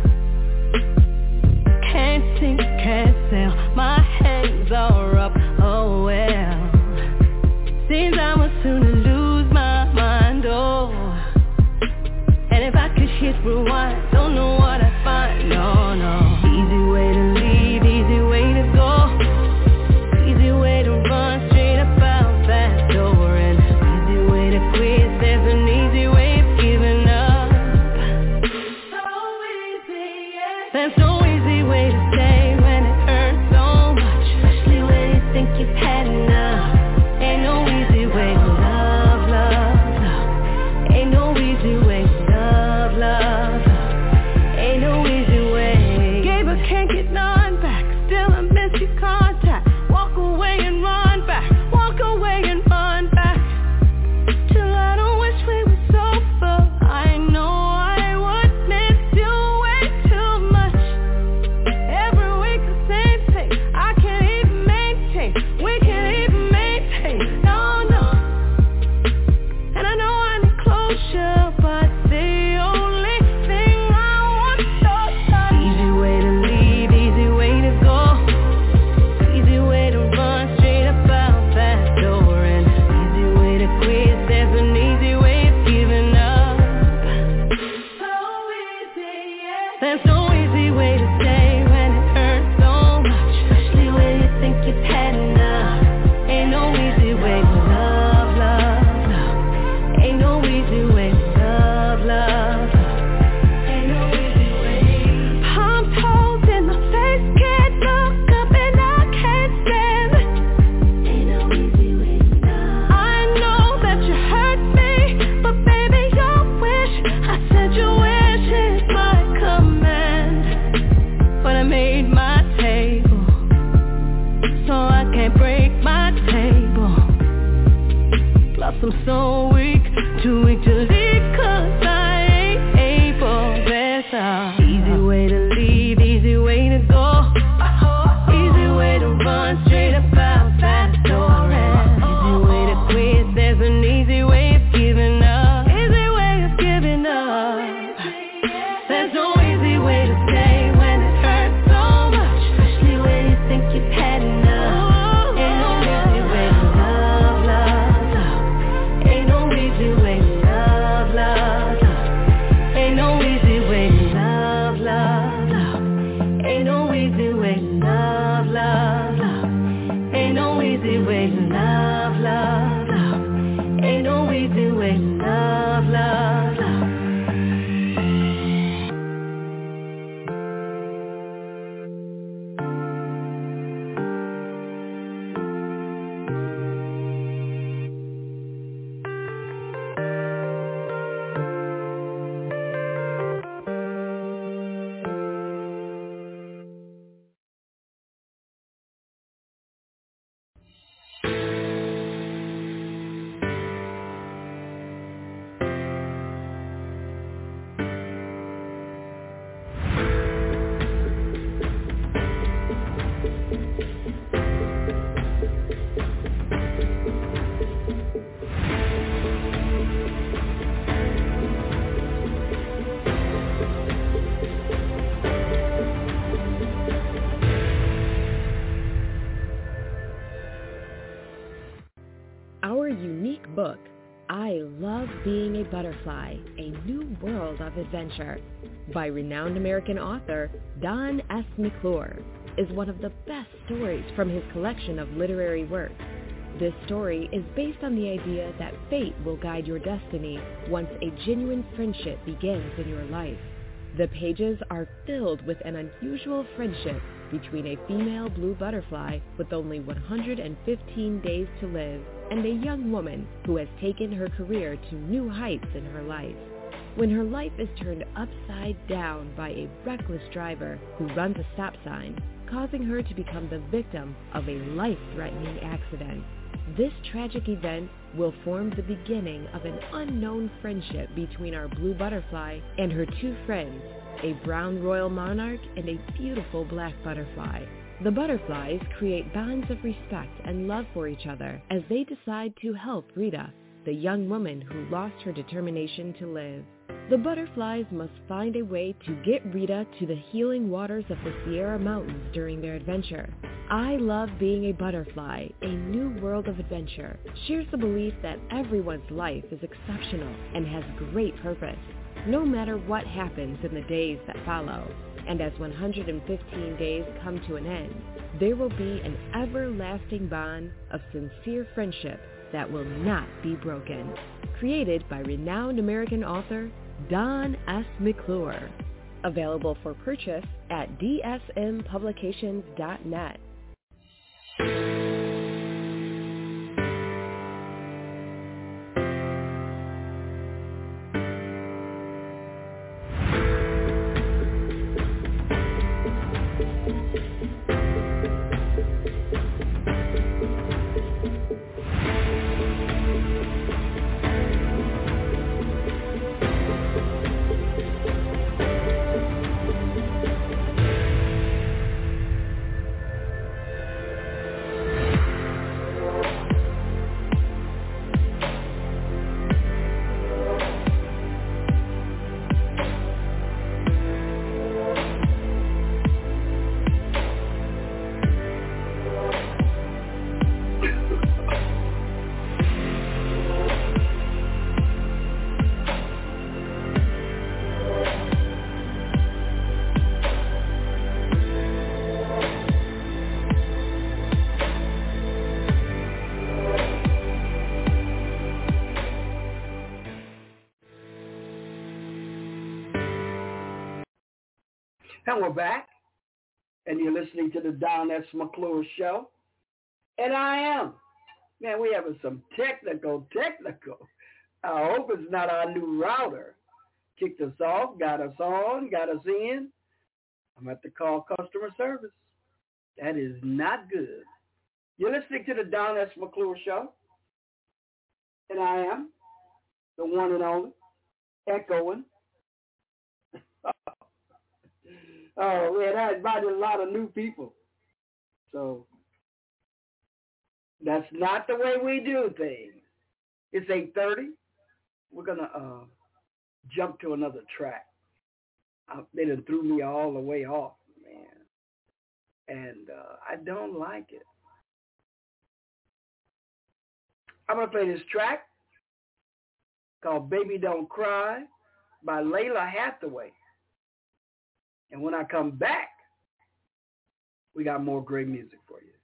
Can't think, can't tell. My hands are up, oh well. Seems I was soon to lose my mind, oh. And if I could hit rewind, don't know what I'd find, no, no. Easy way to leave, easy way to go, easy way to run straight up out that door, and easy way to quit. There's an easy closure, but the only thing I want so easy way to leave, easy way to go, easy way to run straight up out that door, and easy way to quit. There's an easy way of giving up. So easy, yeah. There's no easy way to stay when it hurts so much, especially when you think you've had enough. Ain't no easy way to love, love, love. Ain't no easy way to love, love, love. Ain't no easy way. Palm toes in my face, can't look up and I can't stand it. Ain't no easy way to love. I know that you hurt me, but baby, your wish, I said your wish is my command. But I made my table, so I can't break my table. Plus I'm so weak, too weak to leave, 'cause I ain't able. There's a easy way to leave, easy way to go, easy way to run straight up out that door, and easy way to quit. There's an easy way of giving up, easy way of giving up. There's no easy way to stay when it hurts so much, especially when you think you've had enough. Ain't no easy way to love, love, love. Ain't no easy way to love, love, love. Ain't no easy way to love, love, love. Ain't no easy way to love, love, love. Ain't no easy way to love, love, love. Ain't no easy way to love, love, love. Our unique book, I Love Being a Butterfly, A New World of Adventure, by renowned American author Don S. McClure, is one of the best stories from his collection of literary works. This story is based on the idea that fate will guide your destiny once a genuine friendship begins in your life. The pages are filled with an unusual friendship between a female blue butterfly with only 115 days to live and a young woman who has taken her career to new heights in her life. When her life is turned upside down by a reckless driver who runs a stop sign, causing her to become the victim of a life-threatening accident. This tragic event will form the beginning of an unknown friendship between our blue butterfly and her two friends, a brown royal monarch and a beautiful black butterfly. The butterflies create bonds of respect and love for each other as they decide to help Rita, the young woman who lost her determination to live. The butterflies must find a way to get Rita to the healing waters of the Sierra Mountains during their adventure. I Love Being a Butterfly, A New World of Adventure shares the belief that everyone's life is exceptional and has great purpose, no matter what happens in the days that follow. And as 115 days come to an end, there will be an everlasting bond of sincere friendship that will not be broken. Created by renowned American author Don S. McClure. Available for purchase at dsmpublications.net. And we're back, and you're listening to the Don S. McClure Show. And I am. Man, we having some technical. I hope it's not our new router. Kicked us off, got us on, got us in. I'm at to call customer service. That is not good. You're listening to the Don S. McClure Show. And I am the one and only, echoing. Oh, man, I invited a lot of new people. So that's not the way we do things. It's 8:30. We're going to jump to another track. They done threw me all the way off, man. And I don't like it. I'm going to play this track called Baby Don't Cry by Layla Hathaway. And when I come back, we got more great music for you.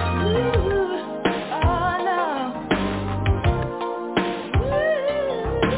Ooh.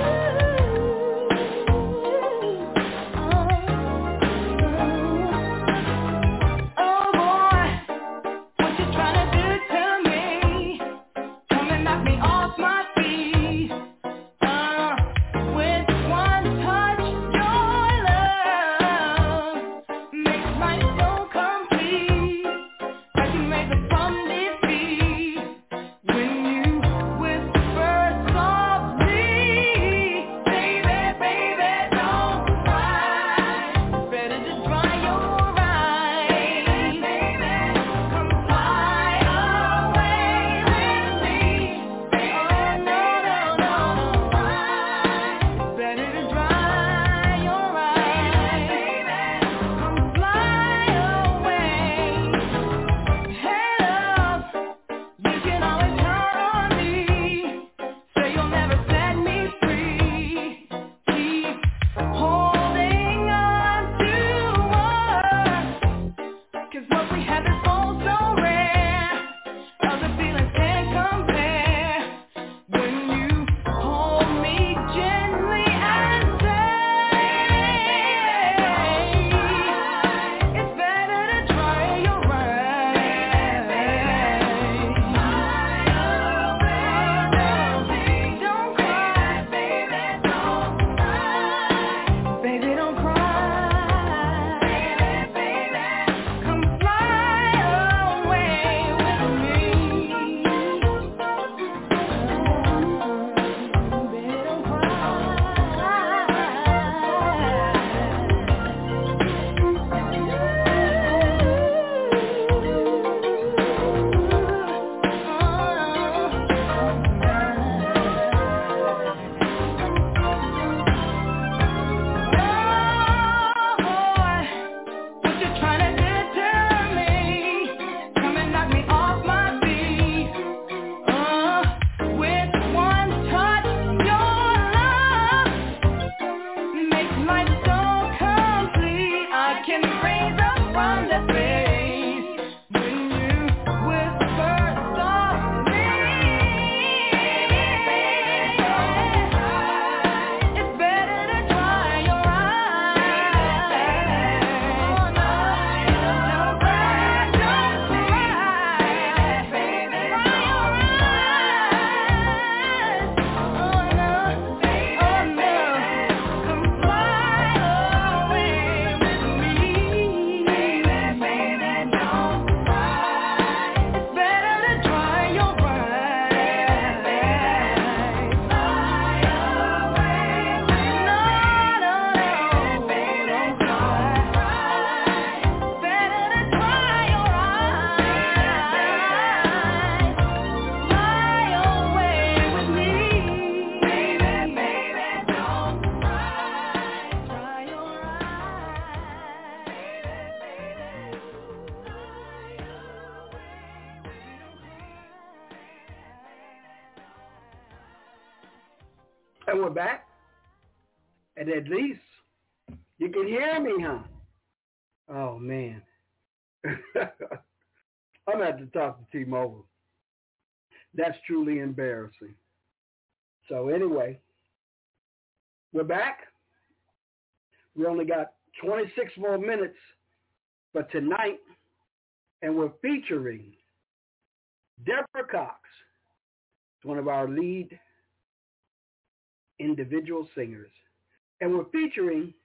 And we're back. And at least you can hear me, huh? Oh, man. I'm going to have to talk to T-Mobile. That's truly embarrassing. So anyway, we're back. We only got 26 more minutes for tonight, and we're featuring Deborah Cox, one of our lead individual singers. And we're featuring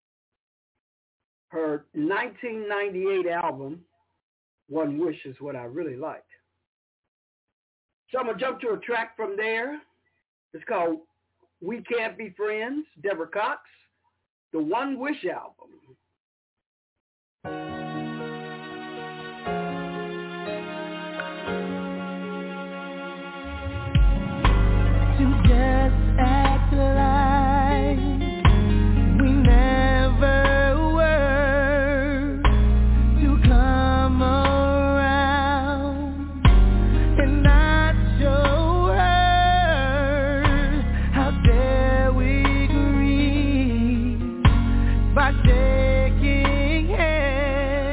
her 1998 album, One Wish Is What I Really Like. So I'm going to jump to a track from there. It's called We Can't Be Friends, Deborah Cox, the One Wish album. To just act like we never were, to come around and not show her. How dare we grieve by shaking hands?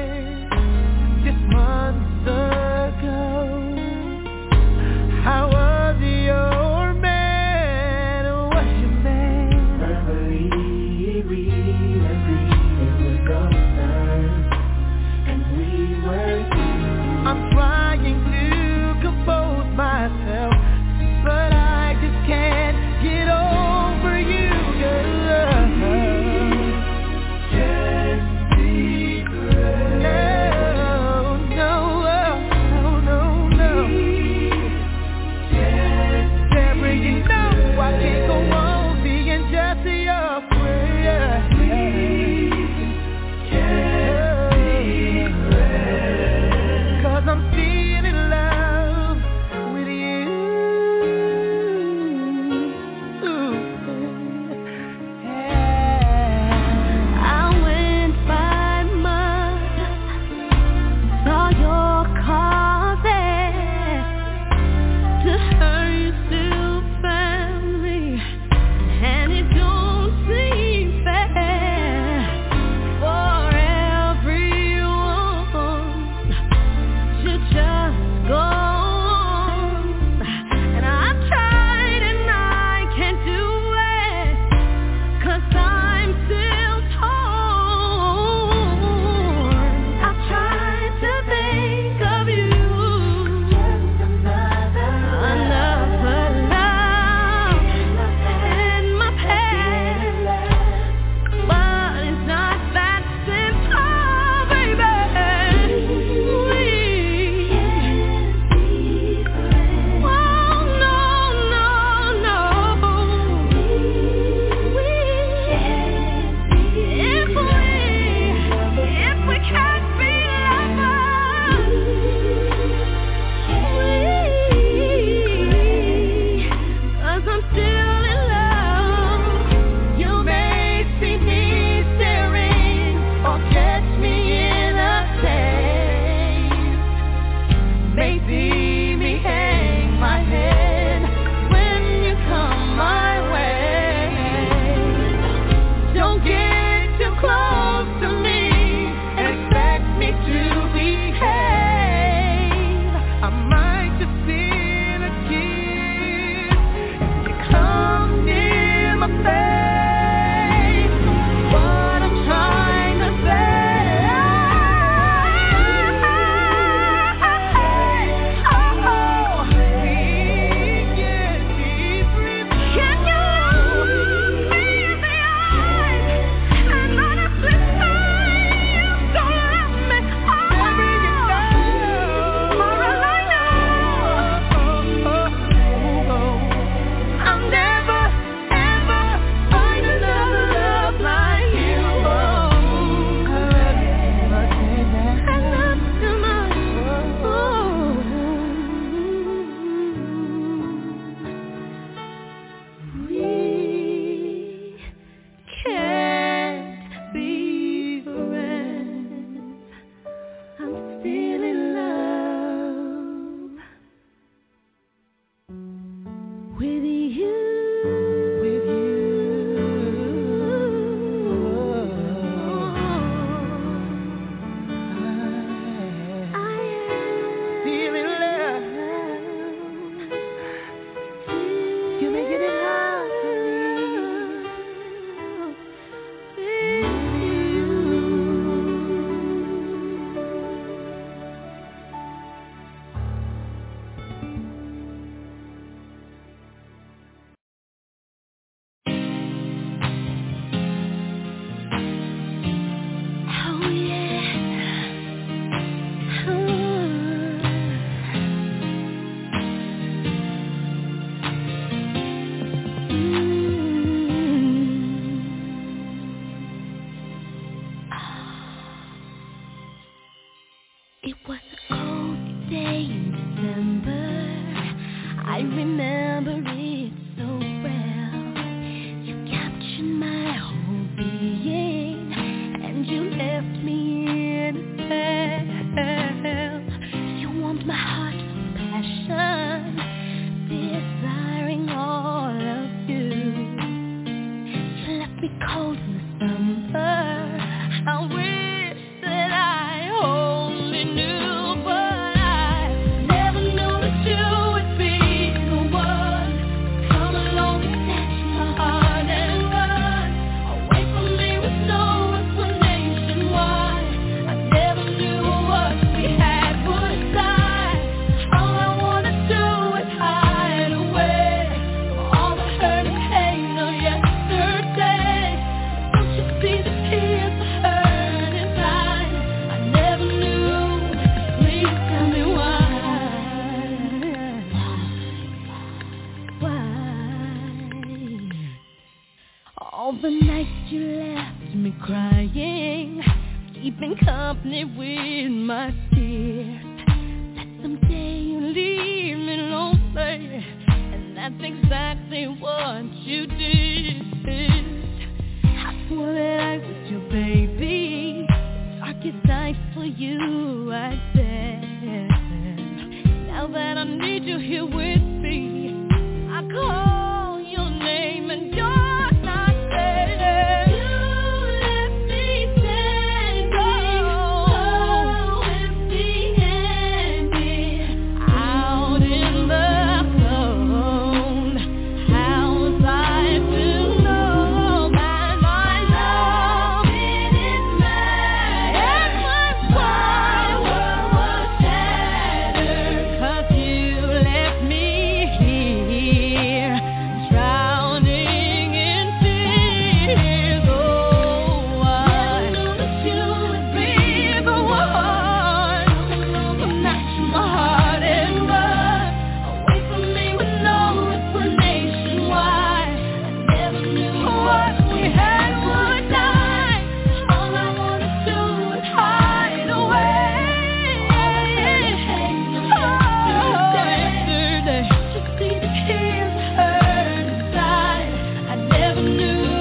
It was a cold day in December. I remember it so well. You captured my whole being, and you left me in a spell. You warmed my heart with passion, desiring all of you. You left me cold in the summer. I wish that I only knew, but I never knew that you would be the one. Come along and set my heart and run away from me with no explanation why. I never knew what we had would die. All I wanna do is hide away from all the hurt and pain of yesterday. Don't you see the tears of hurt inside? I never knew. Please tell me why. All the nights you left me crying, keeping company with my tears. That someday you leave me lonely, and that's exactly what you did. I swore that I was your baby, darkest night for you I said. Now that I need you here with me, I call your name and you're not there. You left me standing, so empty-handed, out in the cold. How was I to know that my love didn't matter, and my world was shattered? 'Cause you left me here, drowning in tears. Oh, I never knew that you would be the one who matched my heart and run away from me with no explanation why. I never knew what we had would die. All I wanna do is hide away. Yesterday, to see the tears hurt inside. I never knew.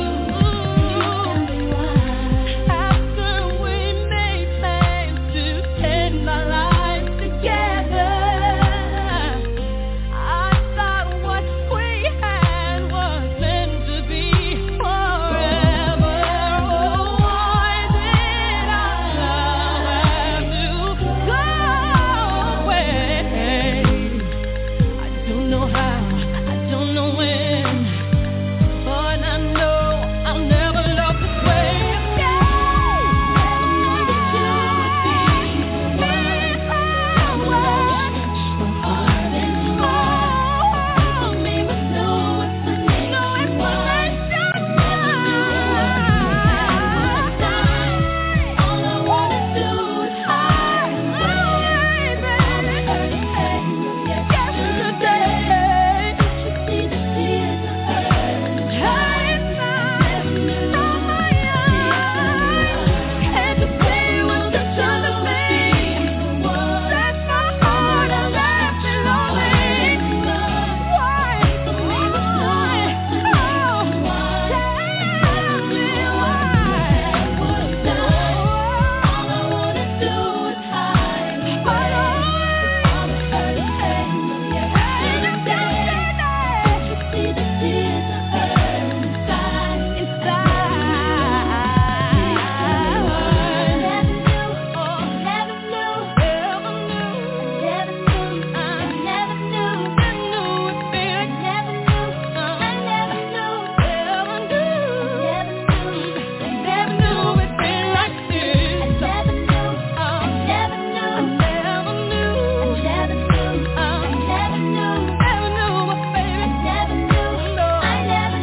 After we made plans to spend our lives together, I thought what we had was meant to be forever. Oh, why did our love have to go away? I don't know how, I don't know when, but I know I'll never love this way again. Never knew that you would be the one. My heart and soul. For me with no explanation why. I never knew what we had would die. All I wanna do is hide away, baby. Hurt and pain of yesterday. Don't you see the tears of hurt inside? Never knew. Can't you see what you've done to me? Set my heart and left me lonely. Why? For me with no explanation why. Tell me why would die. All I wanna do is hide away from all the hurt and pain of yesterday. Don't you see the tears of hurt inside? Never knew, never knew, never knew, I never knew, it'd be like never knew, I never knew, never knew it'd be like this. I never knew, never knew, never knew, never knew, baby, never knew, I never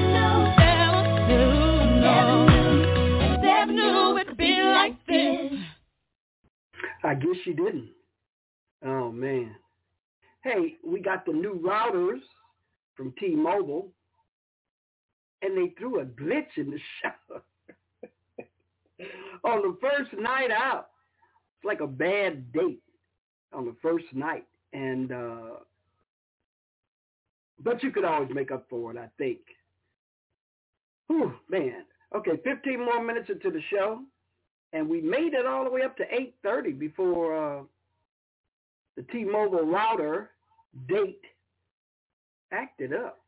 knew it'd be like this. I guess she didn't. Oh, man. Hey, we got the new routers from T-Mobile, and they threw a glitch in the show. On the first night out, it's like a bad date. on the first night. And but you could always make up for it, I think. Whew, man. Okay, 15 more minutes into the show, and we made it all the way up to 8:30 before the T-Mobile router date acted up.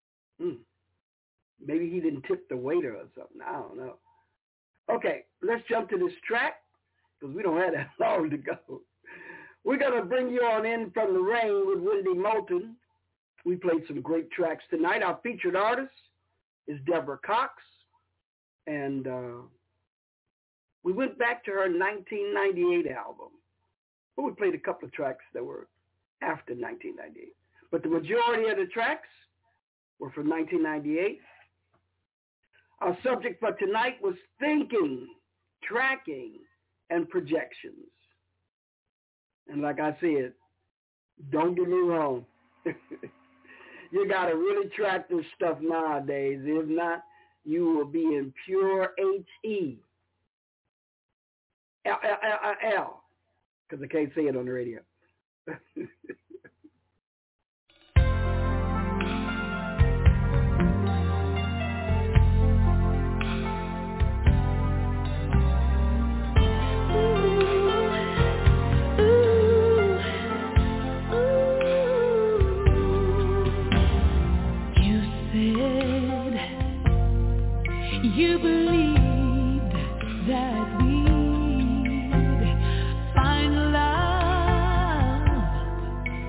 Maybe he didn't tip the waiter or something. I don't know. Okay, let's jump to this track because we don't have that long to go. We're going to bring you on in from the rain with Wendy Moulton. We played some great tracks tonight. Our featured artist is Deborah Cox. And we went back to her 1998 album. But we played a couple of tracks that were after 1998. But the majority of the tracks were from 1998. Our subject for tonight was thinking, tracking, and projections. And like I said, don't get me wrong. You got to really track this stuff nowadays. If not, you will be in pure H-E-L-L-L, because I can't say it on the radio. You believed that we'd find love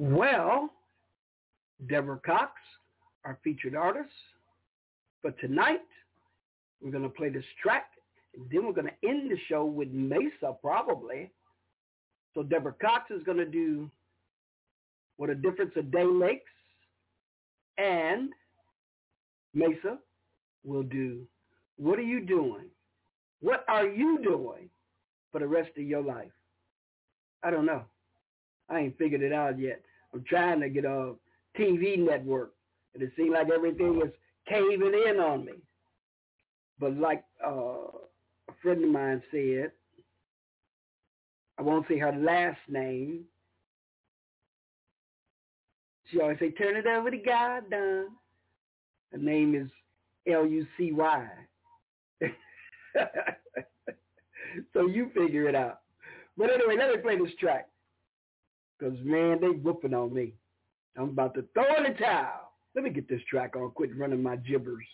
Well, Deborah Cox, our featured artist. But tonight, we're going to play this track, and then we're going to end the show with Mesa, probably. So Deborah Cox is going to do What a Difference a Day Makes, and Mesa will do What Are You Doing? What are you doing for the rest of your life? I don't know. I ain't figured it out yet. I'm trying to get a TV network, and it seems like everything is caving in on me. But like a friend of mine said, I won't say her last name. She always say, turn it over to God, Don. Her name is Lucy. So you figure it out. But anyway, let me play this track. Because, man, they whooping on me. I'm about to throw in the towel. Let me get this track on, quit running my gibbers.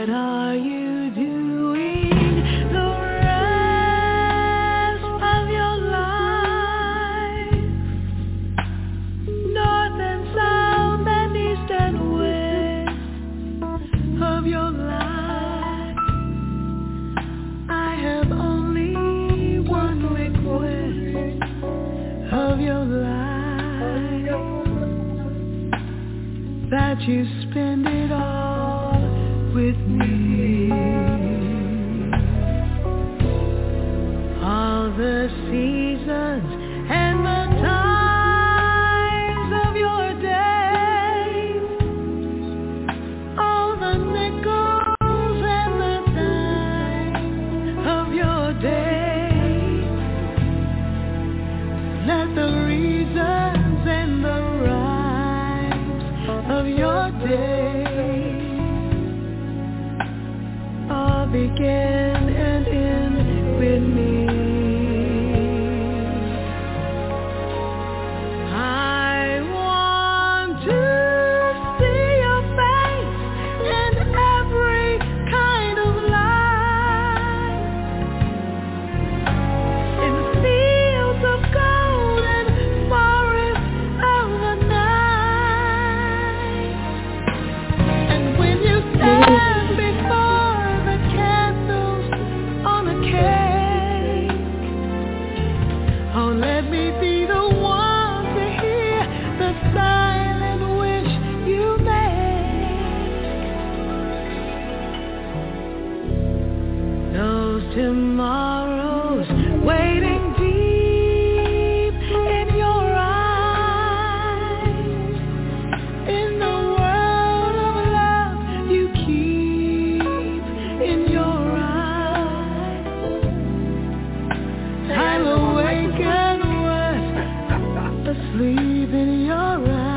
What are you doing the rest of your life? North and south and east and west of your life. I have only one request of your life, that you spend it all with me. All the seasons and the times of your day, all the nickels and the dimes of your day. Let the reasons and the rhymes of your day all begin and end with me. I want to see your face in every kind of light, in fields of gold and forests of the night. And when you stand before the candles on a cake, oh, let me be the one to hear the silent wish you make. Those tomorrows waiting deep in your eyes, in the world of love you keep in your eyes. I'll awaken what's asleep in your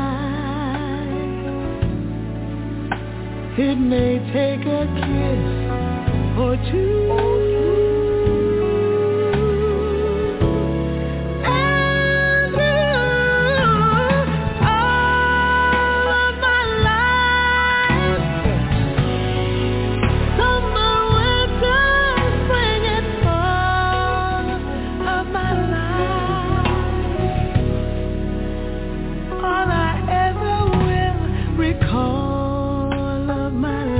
eyes. It may take a kiss or two, and all of my life, summer, winter, spring, and fall of my life, all I ever will recall of my life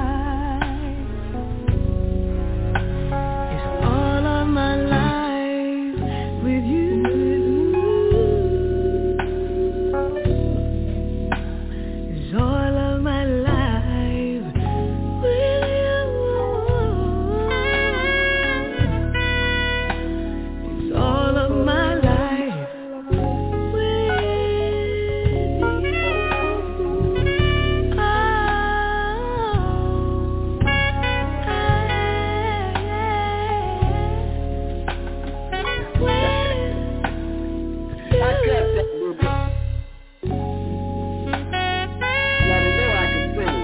is all of my life with you. Is all of my life with you. It's all of my life with you. I cut that little bit. Now they know I can sing.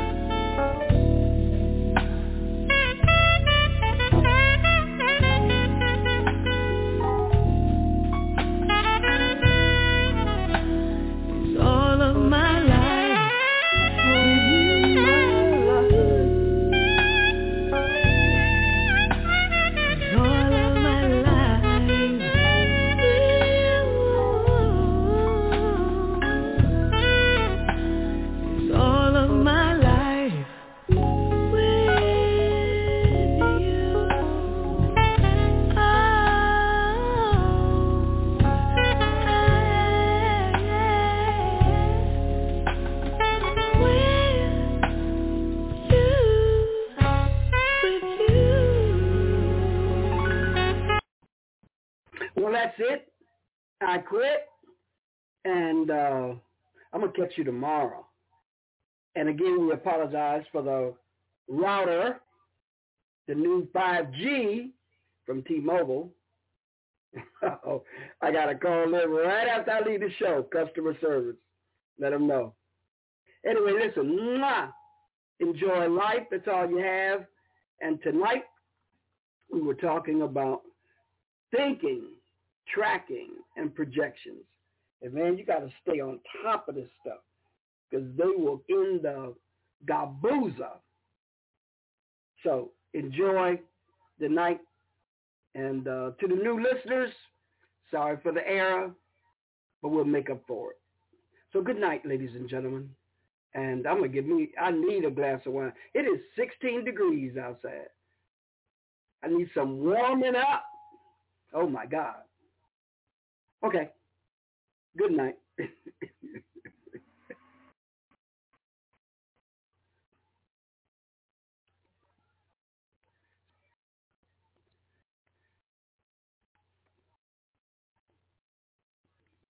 It's all of my life with you. It's all of my life with you. It's all of my life with you. Well, that's it. I quit, and I'm going to catch you tomorrow. And again, we apologize for the router, the new 5G from T-Mobile. I got a call them right after I leave the show, customer service. Let them know. Anyway, listen, enjoy life. That's all you have. And tonight, we were talking about thinking, tracking, and projections. And man, you got to stay on top of this stuff because they will end the gabooza So enjoy the night. And to the new listeners, sorry for the error, but we'll make up for it. So good night, ladies and gentlemen. And I need a glass of wine. It is 16 degrees outside. I need some warming up. Oh, my God. Okay. Good night.